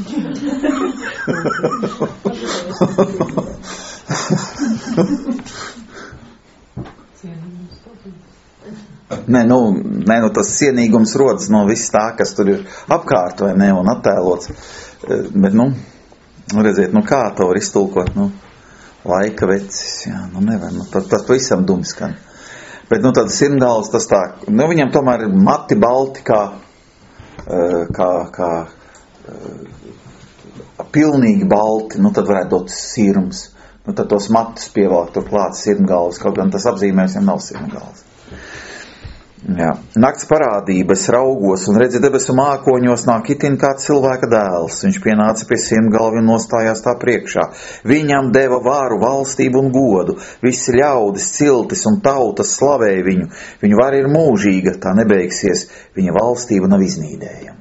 Nē, tas cienīgums rodas no viss tā, kas tur ir apkārt vai ne, un attēlots. Bet, redziet, kā to var iztulkot, laika vecis, nevar, tas pavisam dumskan. Bet, tāds sirmgalvs, tas tā, viņam tomēr ir mati balti, kā pilnīgi balti, tad varētu dot sirms. Tad tos matus pievalkt turklāt sirmgalvs, kaut gan tas apzīmējums jau nav sirmgalvs. Jā. Nakts parādība, es raugos un redzu debesu mākoņos nāk itin kā cilvēka dēls. Viņš pienāca pie sirmgalvi un nostājās tā priekšā. Viņam deva vāru, valstību un godu. Visi ļaudis, ciltis un tautas slavēja viņu. Viņu vara ir mūžīga, tā nebeigsies. Viņa valstība nav iznīdējama.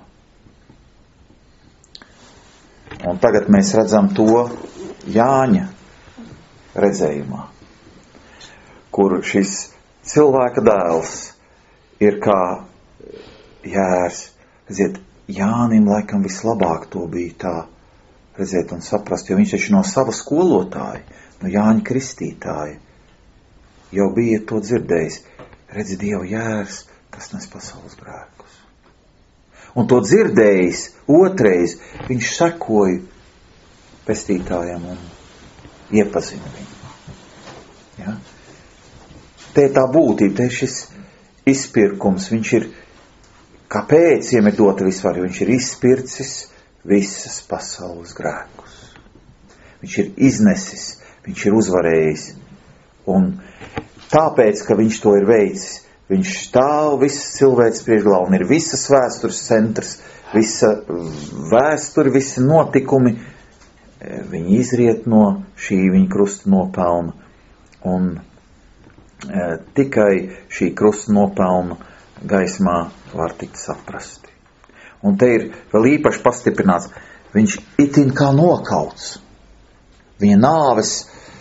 Un tagad mēs redzam to Jāņa redzējumā, kur šis cilvēka dēls ir kā jērs. Redziet, Jānim laikam vislabāk to bija tā redzēt un saprast, jo viņš taču no sava skolotāja, no Jāņa Kristītāja, jau bija to dzirdējis. Redzi, Dieva jērs, kas nes pasaules grēkus. Un to dzirdējis otrais, viņš sekoja pestītājam un iepazina viņu. Ja? Te tā būtība, te šis izpirkums, viņš ir, kāpēc viņam ir dota visvar, viņš ir izpircis visas pasaules grēkus. Viņš ir iznesis, viņš ir uzvarējis. Un tāpēc, ka viņš to ir veicis, viņš stāv visas cilvēces priekšgalā un ir visas vēstures centrs, visa vēsture, visi notikumi, viņi izriet no šī viņa krusta nopelna. Un tikai šī krusta nopelna gaismā var tikt saprasti. Un te ir vēl īpaši pastiprināts, viņš itin kā nokauts. Viņa nāves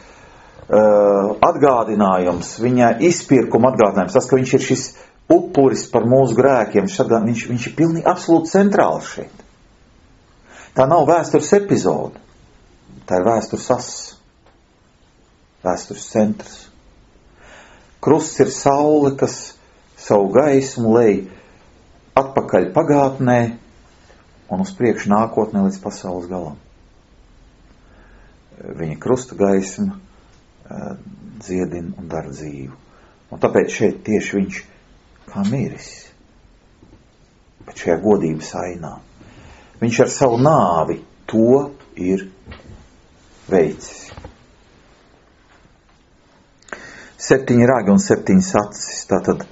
atgādinājums, viņa izpirkuma atgādinājums, tas, ka viņš ir šis upuris par mūsu grēkiem, viņš ir pilnīgi absolūti centrāls šeit. Tā nav vēstures epizode, tā ir vēstures ass, vēstures centrs. Krusts ir saule, kas savu gaismu lej atpakaļ pagātnē un uz priekšu nākotnē līdz pasaules galam. Viņa krusta gaisma dziedina un dara dzīvu. Un tāpēc šeit tieši viņš kā miris, bet šajā godības ainā. Viņš ar savu nāvi to ir veicis. 7 ragi un 7 acis. Tātad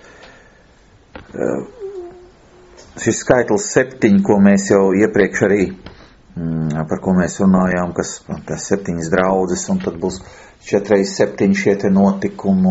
šis skaitlis 7, ko mēs jau iepriekš arī, par ko mēs runājām, kas tās 7 draudzes, un tad būs 4x7 šie te notikumi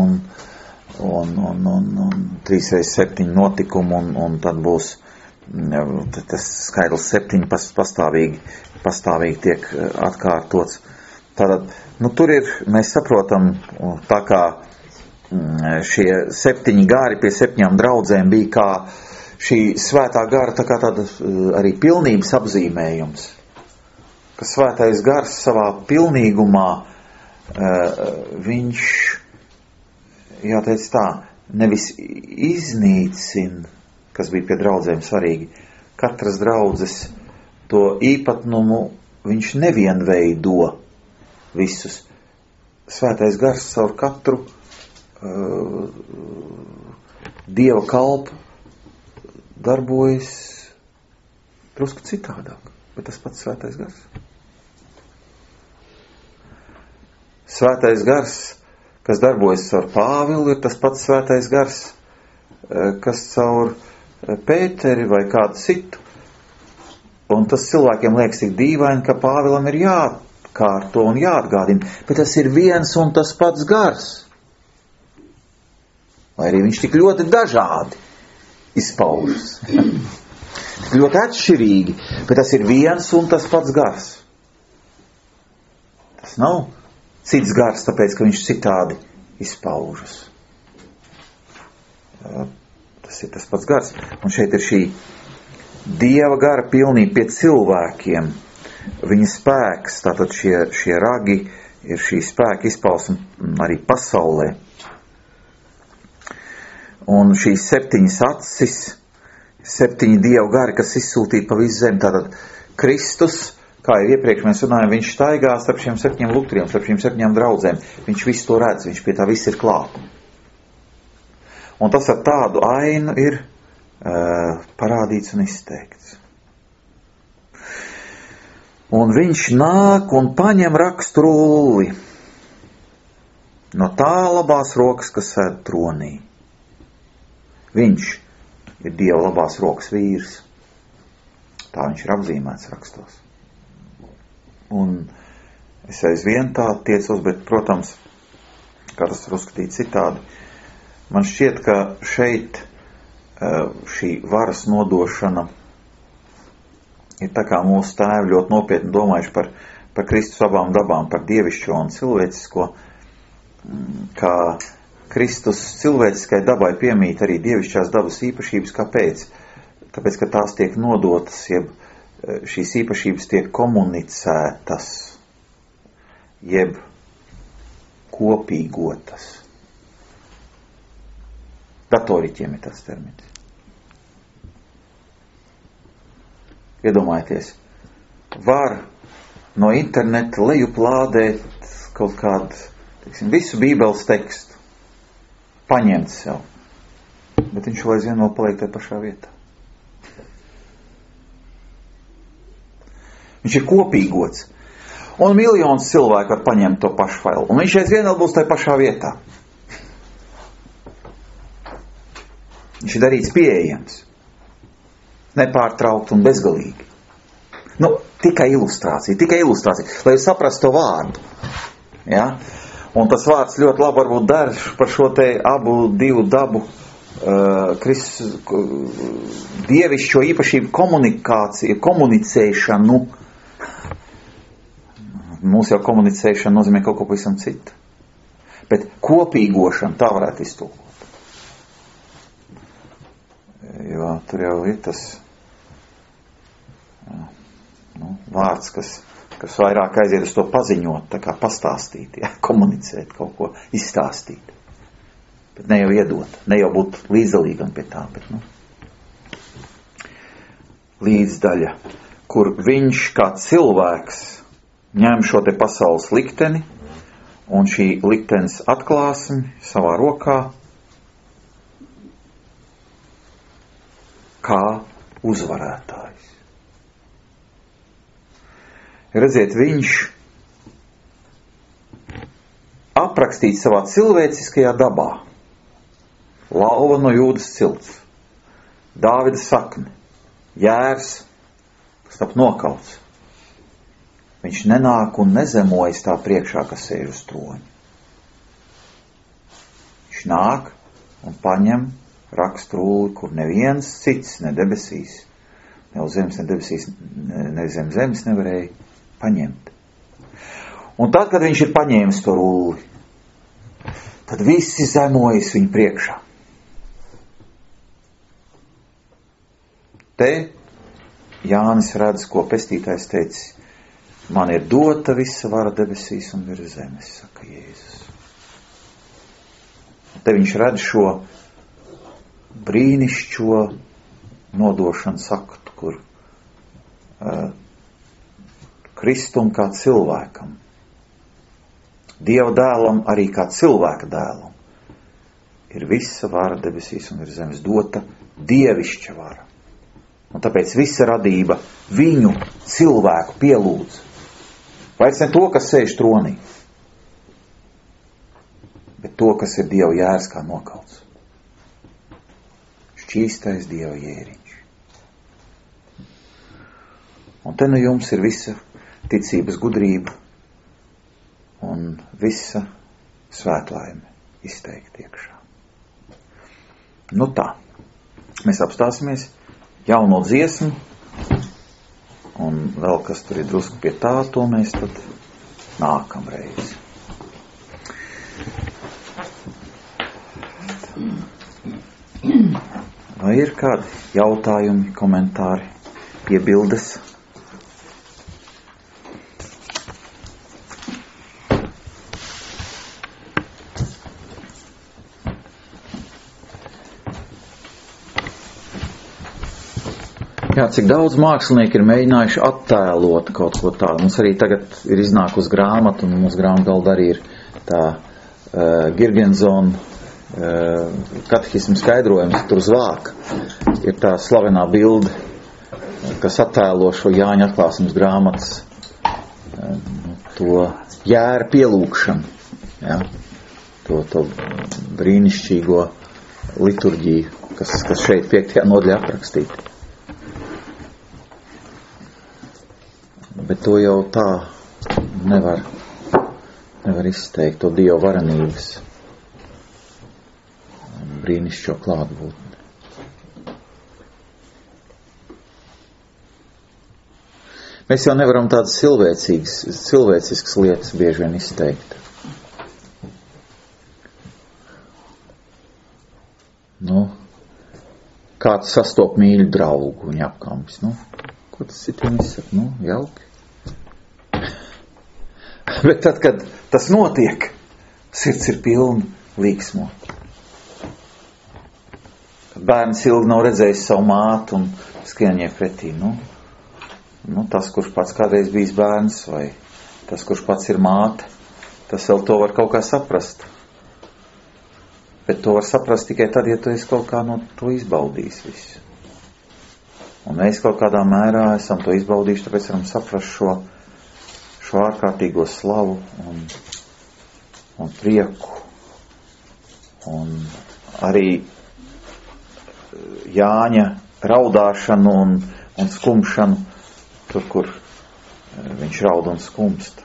un 3x7 notikumi, un tad būs tas skaitlis 7 pastāvīgi tiek atkārtots. Tātad, tur ir, mēs saprotam, tā kā šie 7 gari pie 7 draudzēm bija kā šī svētā gara, tā kā tāda arī pilnības apzīmējums, ka svētais gars savā pilnīgumā viņš, jāteic tā, nevis iznīcina, kas bija pie draudzēm svarīgi, katras draudzes to īpatnumu viņš nevienveido visus. Svētais gars caur katru Dieva kalpu darbojas Drusku citādāk, bet tas pats Svētais Gars. Svētais Gars, kas darbojas caur Pāvilu, ir tas pats Svētais Gars, kas caur Pēteri vai kādu citu. Un tas cilvēkiem liekas tik dīvaini, ka Pāvilam ir jākārto un jāatgādina, bet tas ir viens un tas pats Gars. Lai arī viņš tik ļoti dažādi izpaužas. Tik ļoti atšķirīgi, bet tas ir viens un tas pats Gars. Tas nav cits Gars, tāpēc, ka viņš citādi izpaužas. Tas ir tas pats Gars. Un šeit ir šī Dieva gara pilnība pie cilvēkiem. Viņa spēks, tātad šie ragi ir šī spēka izpausme arī pasaulē. Un šīs 7 acis, 7 Dieva gari, kas izsūtīti pa visu zemi. Tātad Kristus, kā jau iepriekš mēs runājam, viņš staigā starp šiem 7 lukturiem, starp šiem 7 draudzēm. Viņš visu to redz, viņš pie tā viss ir klāt. Un tas ar tādu ainu ir parādīts un izteikts. Un viņš nāk un paņem rakstu rulli no tā labās rokas, kas sēd tronī. Viņš ir Dieva labās rokas vīrs. Tā viņš ir apzīmēts rakstos. Un es aizvien tā tiecos, bet, protams, kā tas ir uzskatīts citādi, man šķiet, ka šeit šī varas nodošana ir tā kā mūsu tēvi ļoti nopietni domājuši par Kristus abām dabām, par dievišķo un cilvēcisko, kā Kristus cilvēciskai dabai piemīt arī dievišķās dabas īpašības. Kāpēc? Tāpēc, ka tās tiek nodotas, jeb šīs īpašības tiek komunicētas, jeb kopīgotas. Datoriķiem ir tāds termins. Iedomājieties, var no interneta lejuplādēt kaut kādu, teiksim, visu Bībeles tekstu, paņemt sev, bet viņš vēl aizvien vēl paliek tajā pašā vietā. Viņš ir kopīgots, un miljonus cilvēku var paņemt to pašu failu, un viņš aizvien vēl būs tajā pašā vietā. Viņš ir darīts pieejams, nepārtraukt un bezgalīgi. Tikai ilustrācija, lai jūs saprastu to vārdu. Ja? Un tas vārds ļoti labi varbūt der par šo te divu dabu dievišķo īpašību komunicēšanu. Mūsu jau komunicēšana nozīmē kaut ko pavisam citu. Bet kopīgošana, tā varētu iztulkot. Jo tur jau ir tas vārds, kas vairāk aiziet uz to paziņot, tā kā pastāstīt, ja, komunicēt, kaut ko izstāstīt. Bet ne jau iedot, ne jau būt līdzdalīgam pie tā, bet līdzdaļa, kur viņš kā cilvēks ņem šo te pasaules likteni un šī liktenes atklāsmi savā rokā kā uzvarētājs. Redziet, viņš aprakstīts savā cilvēciskajā dabā. Lauva no Jūdas cilts, Dāvida sakne, jērs, kas tap nokauts. Viņš nenāk un nezemojas tā priekšā, kas sēž uz troņa. Viņš nāk un paņem rakstrūli, kur neviens cits, ne debesīs, ne uz zemes, ne debesīs, ne zem zemes nevarēja paņemt. Un tad, kad viņš ir paņēmis to rulli, tad visi zemojas viņu priekšā. Te Jānis redz, ko pestītājs teicis: man ir dota visa vara debesīs un virs zemes, saka Jēzus. Te viņš redz šo brīnišķo nodošanas aktu, kur Kristum kā cilvēkam, Dieva dēlam arī kā cilvēka dēlam, ir visa vara debesīs un virs zemes, dota dievišķa vara. Un tāpēc visa radība viņu cilvēku pielūdz. Vairs ne to, kas sēž tronī, bet to, kas ir Dieva jērs kā nokauts. Šķīstais Dieva jēriņš. Un te nu jums ir visa ticības gudrība un visa svētlaime izteikti iekšā. Nu tā, mēs apstāsimies jauno dziesmu, un vēl kas tur ir drusku pie tā, to mēs tad nākamreiz. Vai ir kādi jautājumi, komentāri, piebildes? Jā, cik daudz mākslinieki ir mēģinājuši attēlot kaut ko tādu. Mums arī tagad ir iznākusi grāmata, un mūsu grāmatgalda arī ir tā Girgensona katehismu skaidrojums, tur uz vāka. Ir tā slavenā bilde, kas attēlo šo Jāņa atklāsmes grāmatas, to jēra pielūgšanu, ja? To brīnišķīgo liturģiju, kas šeit 5. nodaļā aprakstīta. Bet to jau tā nevar izteikt, to Dieva varenības brīnišķo klātbūtni. Mēs jau nevaram tādas cilvēciskas lietas bieži vien izteikt. Kāds sastop mīļu draugu viņa apkambis, ko tas citiem izsaka, jauki. Bet tad, kad tas notiek, sirds ir pilna līksmot. Kad bērns ilgi nav redzējis savu mātu un skrieniek pretī, tas, kurš pats kādreiz bijis bērns, vai tas, kurš pats ir māte, tas vēl to var kaut kā saprast. Bet to var saprast tikai tad, ja tu esi kaut kā no to izbaudījis visu. Un mēs kaut kādā mērā esam to izbaudījuši, tāpēc varam saprast šo ārkārtīgo slavu un prieku. Un arī Jāņa raudāšanu un skumšanu, tur, kur viņš raud un skumst.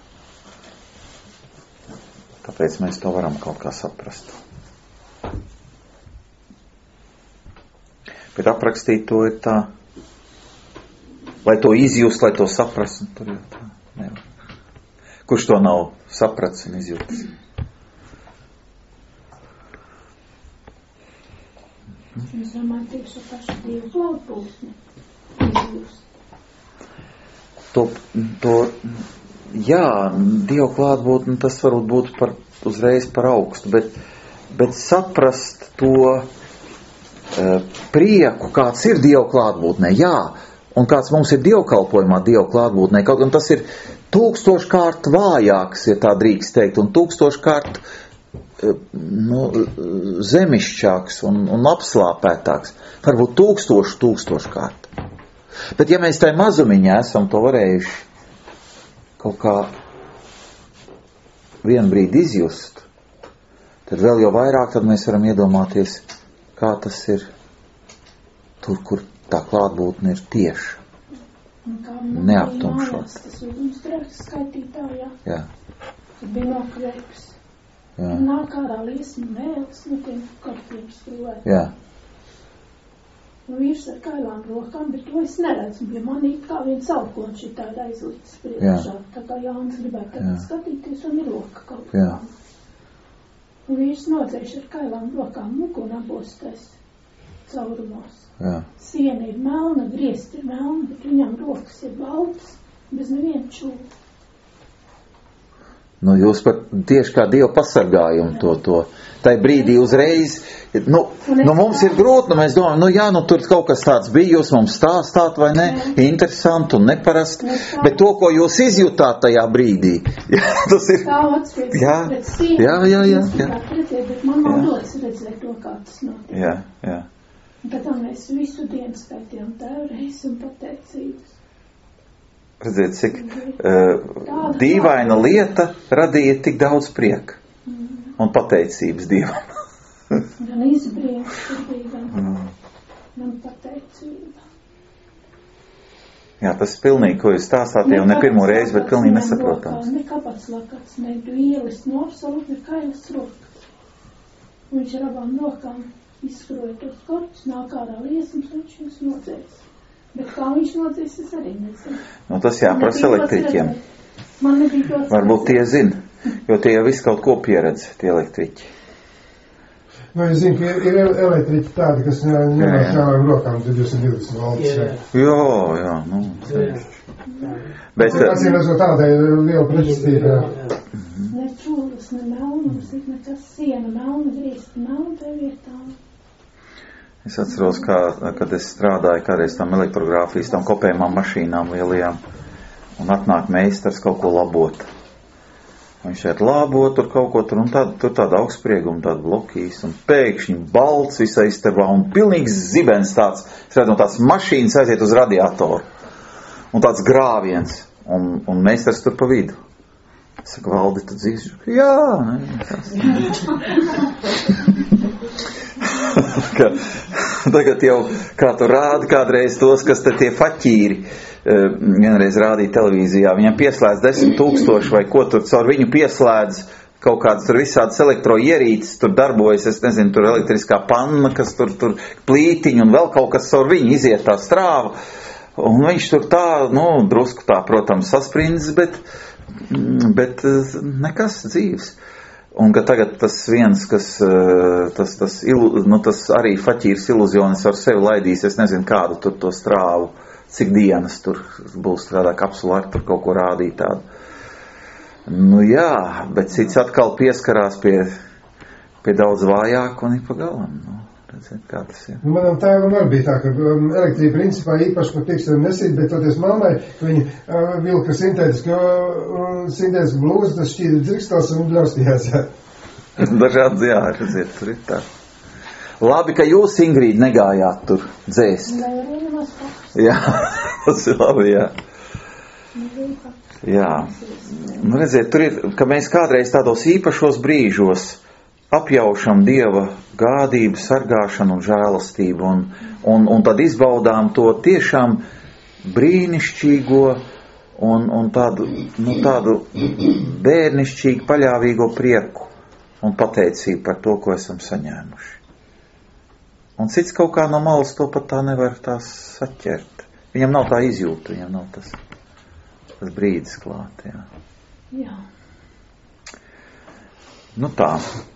Tāpēc mēs to varam kaut kā saprast. Bet aprakstīt to ir tā, lai to izjust, lai to saprast, tur jau tā nevar. Kurš to nav saprats un izjūtas? Es domāju, tieši paši Dievu klātbūtni izjust. Dievu klātbūtni, tas varbūt būtu uzreiz par augstu, bet saprast to prieku, kāds ir Dievu klātbūtnē, un kāds mums ir dievkalpojumā Dievu klātbūtnē, kaut gan tas ir 1000-kārt vājāks, ja tā drīkst teikt, un 1000-kārt zemišķāks un apslāpētāks, varbūt 1000-kārt. Bet ja mēs tai mazumiņā esam to varējuši kaut kā vienu brīdi izjust, tad vēl jau vairāk tad mēs varam iedomāties, kā tas ir tur, kur tā klātbūtne ir tieša, neaptumšot. Tas ugunsgrēks skaitītājā. Jā. Tad bija nokreips. Jā. Nāk ārā liesmu mēles, tiem kartiem skrūvēt. Jā. Un vīrs ar kailām rokām, bet to es neredzu. Ja manī kā viens alkoņš ir tāda aizlicis priekšā. Tā kā Jānis gribētu tagad skatīties, un ir roka kaut kā. Un vīrs nodzēš ar kailām rokām muku un abostais caurumos. Jā. Siena ir melna, griezti ir melna, bet viņam rokas ir baltas, bez neviena čūpa. Jūs pat tieši kā Dieva pasargājumu to. Tai brīdī uzreiz, mums ir grūti, mēs domājam, tur kaut kas tāds bija, jūs mums stāstāt vai ne, interesanti un neparasti, bet to, ko jūs izjūtāt tajā brīdī, tas ir. Tā atspēks pret sienu. Jā. Bet man nav dots redzēt to, kā tas notiek. Jā. Un tad mēs visu dienu skaitījām tēvreiz un pateicības. Redziet, cik dīvaina lieta radīja tik daudz prieka un pateicības Dievam. Gan izbrīns, tur bija gan pateicība. Jā, tas pilnīgi, ko jūs stāstāt, jau ne pirmo reizi, bet pilnīgi nesaprotams. Ne kabats lakats, ne dvielis, no absolūti, ne kailas rokas. Un viņš ar abām rokām izskroja tos korķus, nāk ārā liesums, un viņš nodzēs. Bet kā viņš nodzēs, es arī nezinu. Nu, tas jāprasa elektriķiem. Man nebija dots. Varbūt tie zina, jo tie jau visu kaut ko pieredz, tie elektriķi. Nu, es zinu, ka ir elektriķi tādi, kas ņem ar kādām rokām 220 voltus. Jā, nu. Bet acīm redzot, tādai liela pretestība. Ne čūlas, ne melnums, nekas siena, melna, grīsta, melna tai vietā. Es atceros, kad es strādāju kādreiz tam elektrogrāfijas, tam kopējumām mašīnām lielajām, un atnāk meistars kaut ko labot. Viņš šeit labo tur kaut ko tur, un tur tāda augstsprieguma, tāda blokīs, un pēkšņi balts visai istabā, un pilnīgs zibens tāds, es redzu, tāds mašīnas aiziet uz radiatoru, un tāds grāviens, un meistars tur pa vidu. Es saku, Valdi, tu dzīves? Jā, tagad jau, kā tu rādi kādreiz tos, kas te tie faķīri, vienreiz rādīja televīzijā, viņam pieslēdz 10 000 vai ko tur, caur viņu pieslēdz kaut kādas tur visādas elektroierīces, tur darbojas, es nezinu, tur elektriskā panna, kas tur plītiņi un vēl kaut kas caur viņu iziet tā strāva, un viņš tur tā, drusku tā, protams, sasprindzis, bet nekas dzīves. Un ka tagad tas viens, kas, tas arī faķīrs iluzionis ar sevi laidīs, es nezinu kādu tur to strāvu, cik dienas tur būs kādā kapsulā, tur kaut ko rādīt tādu. Nu jā, bet cits atkal pieskarās pie daudz vājāk un ir pa galam. Redziet, kā tas ir. Manam tēvam arī bija tā, ka elektrība principā īpaši par tikstiem nesīt, bet toties mammai, ka viņa vilka sintētisku blūzi, tas šķīda dzirkstās un ļaustījās. Dažādi, jā, redziet, tur ir tā. Labi, ka jūs, Ingrīd, negājāt tur dzēst. Jā, tas ir labi, jā. Jā. Nu, redziet, tur ir, ka mēs kādreiz tādos īpašos brīžos apjaušam Dieva gādību, sargāšanu un žēlastību un tad izbaudām to tiešām brīnišķīgo un tādu bērnišķīgu paļāvīgo prieku un pateicību par to, ko esam saņēmuši. Un cits kaut kā no malas to pat tā nevar tās saķert. Viņam nav tā izjūta, viņam nav tas brīdis klāt, jā. Jā. Nu tā.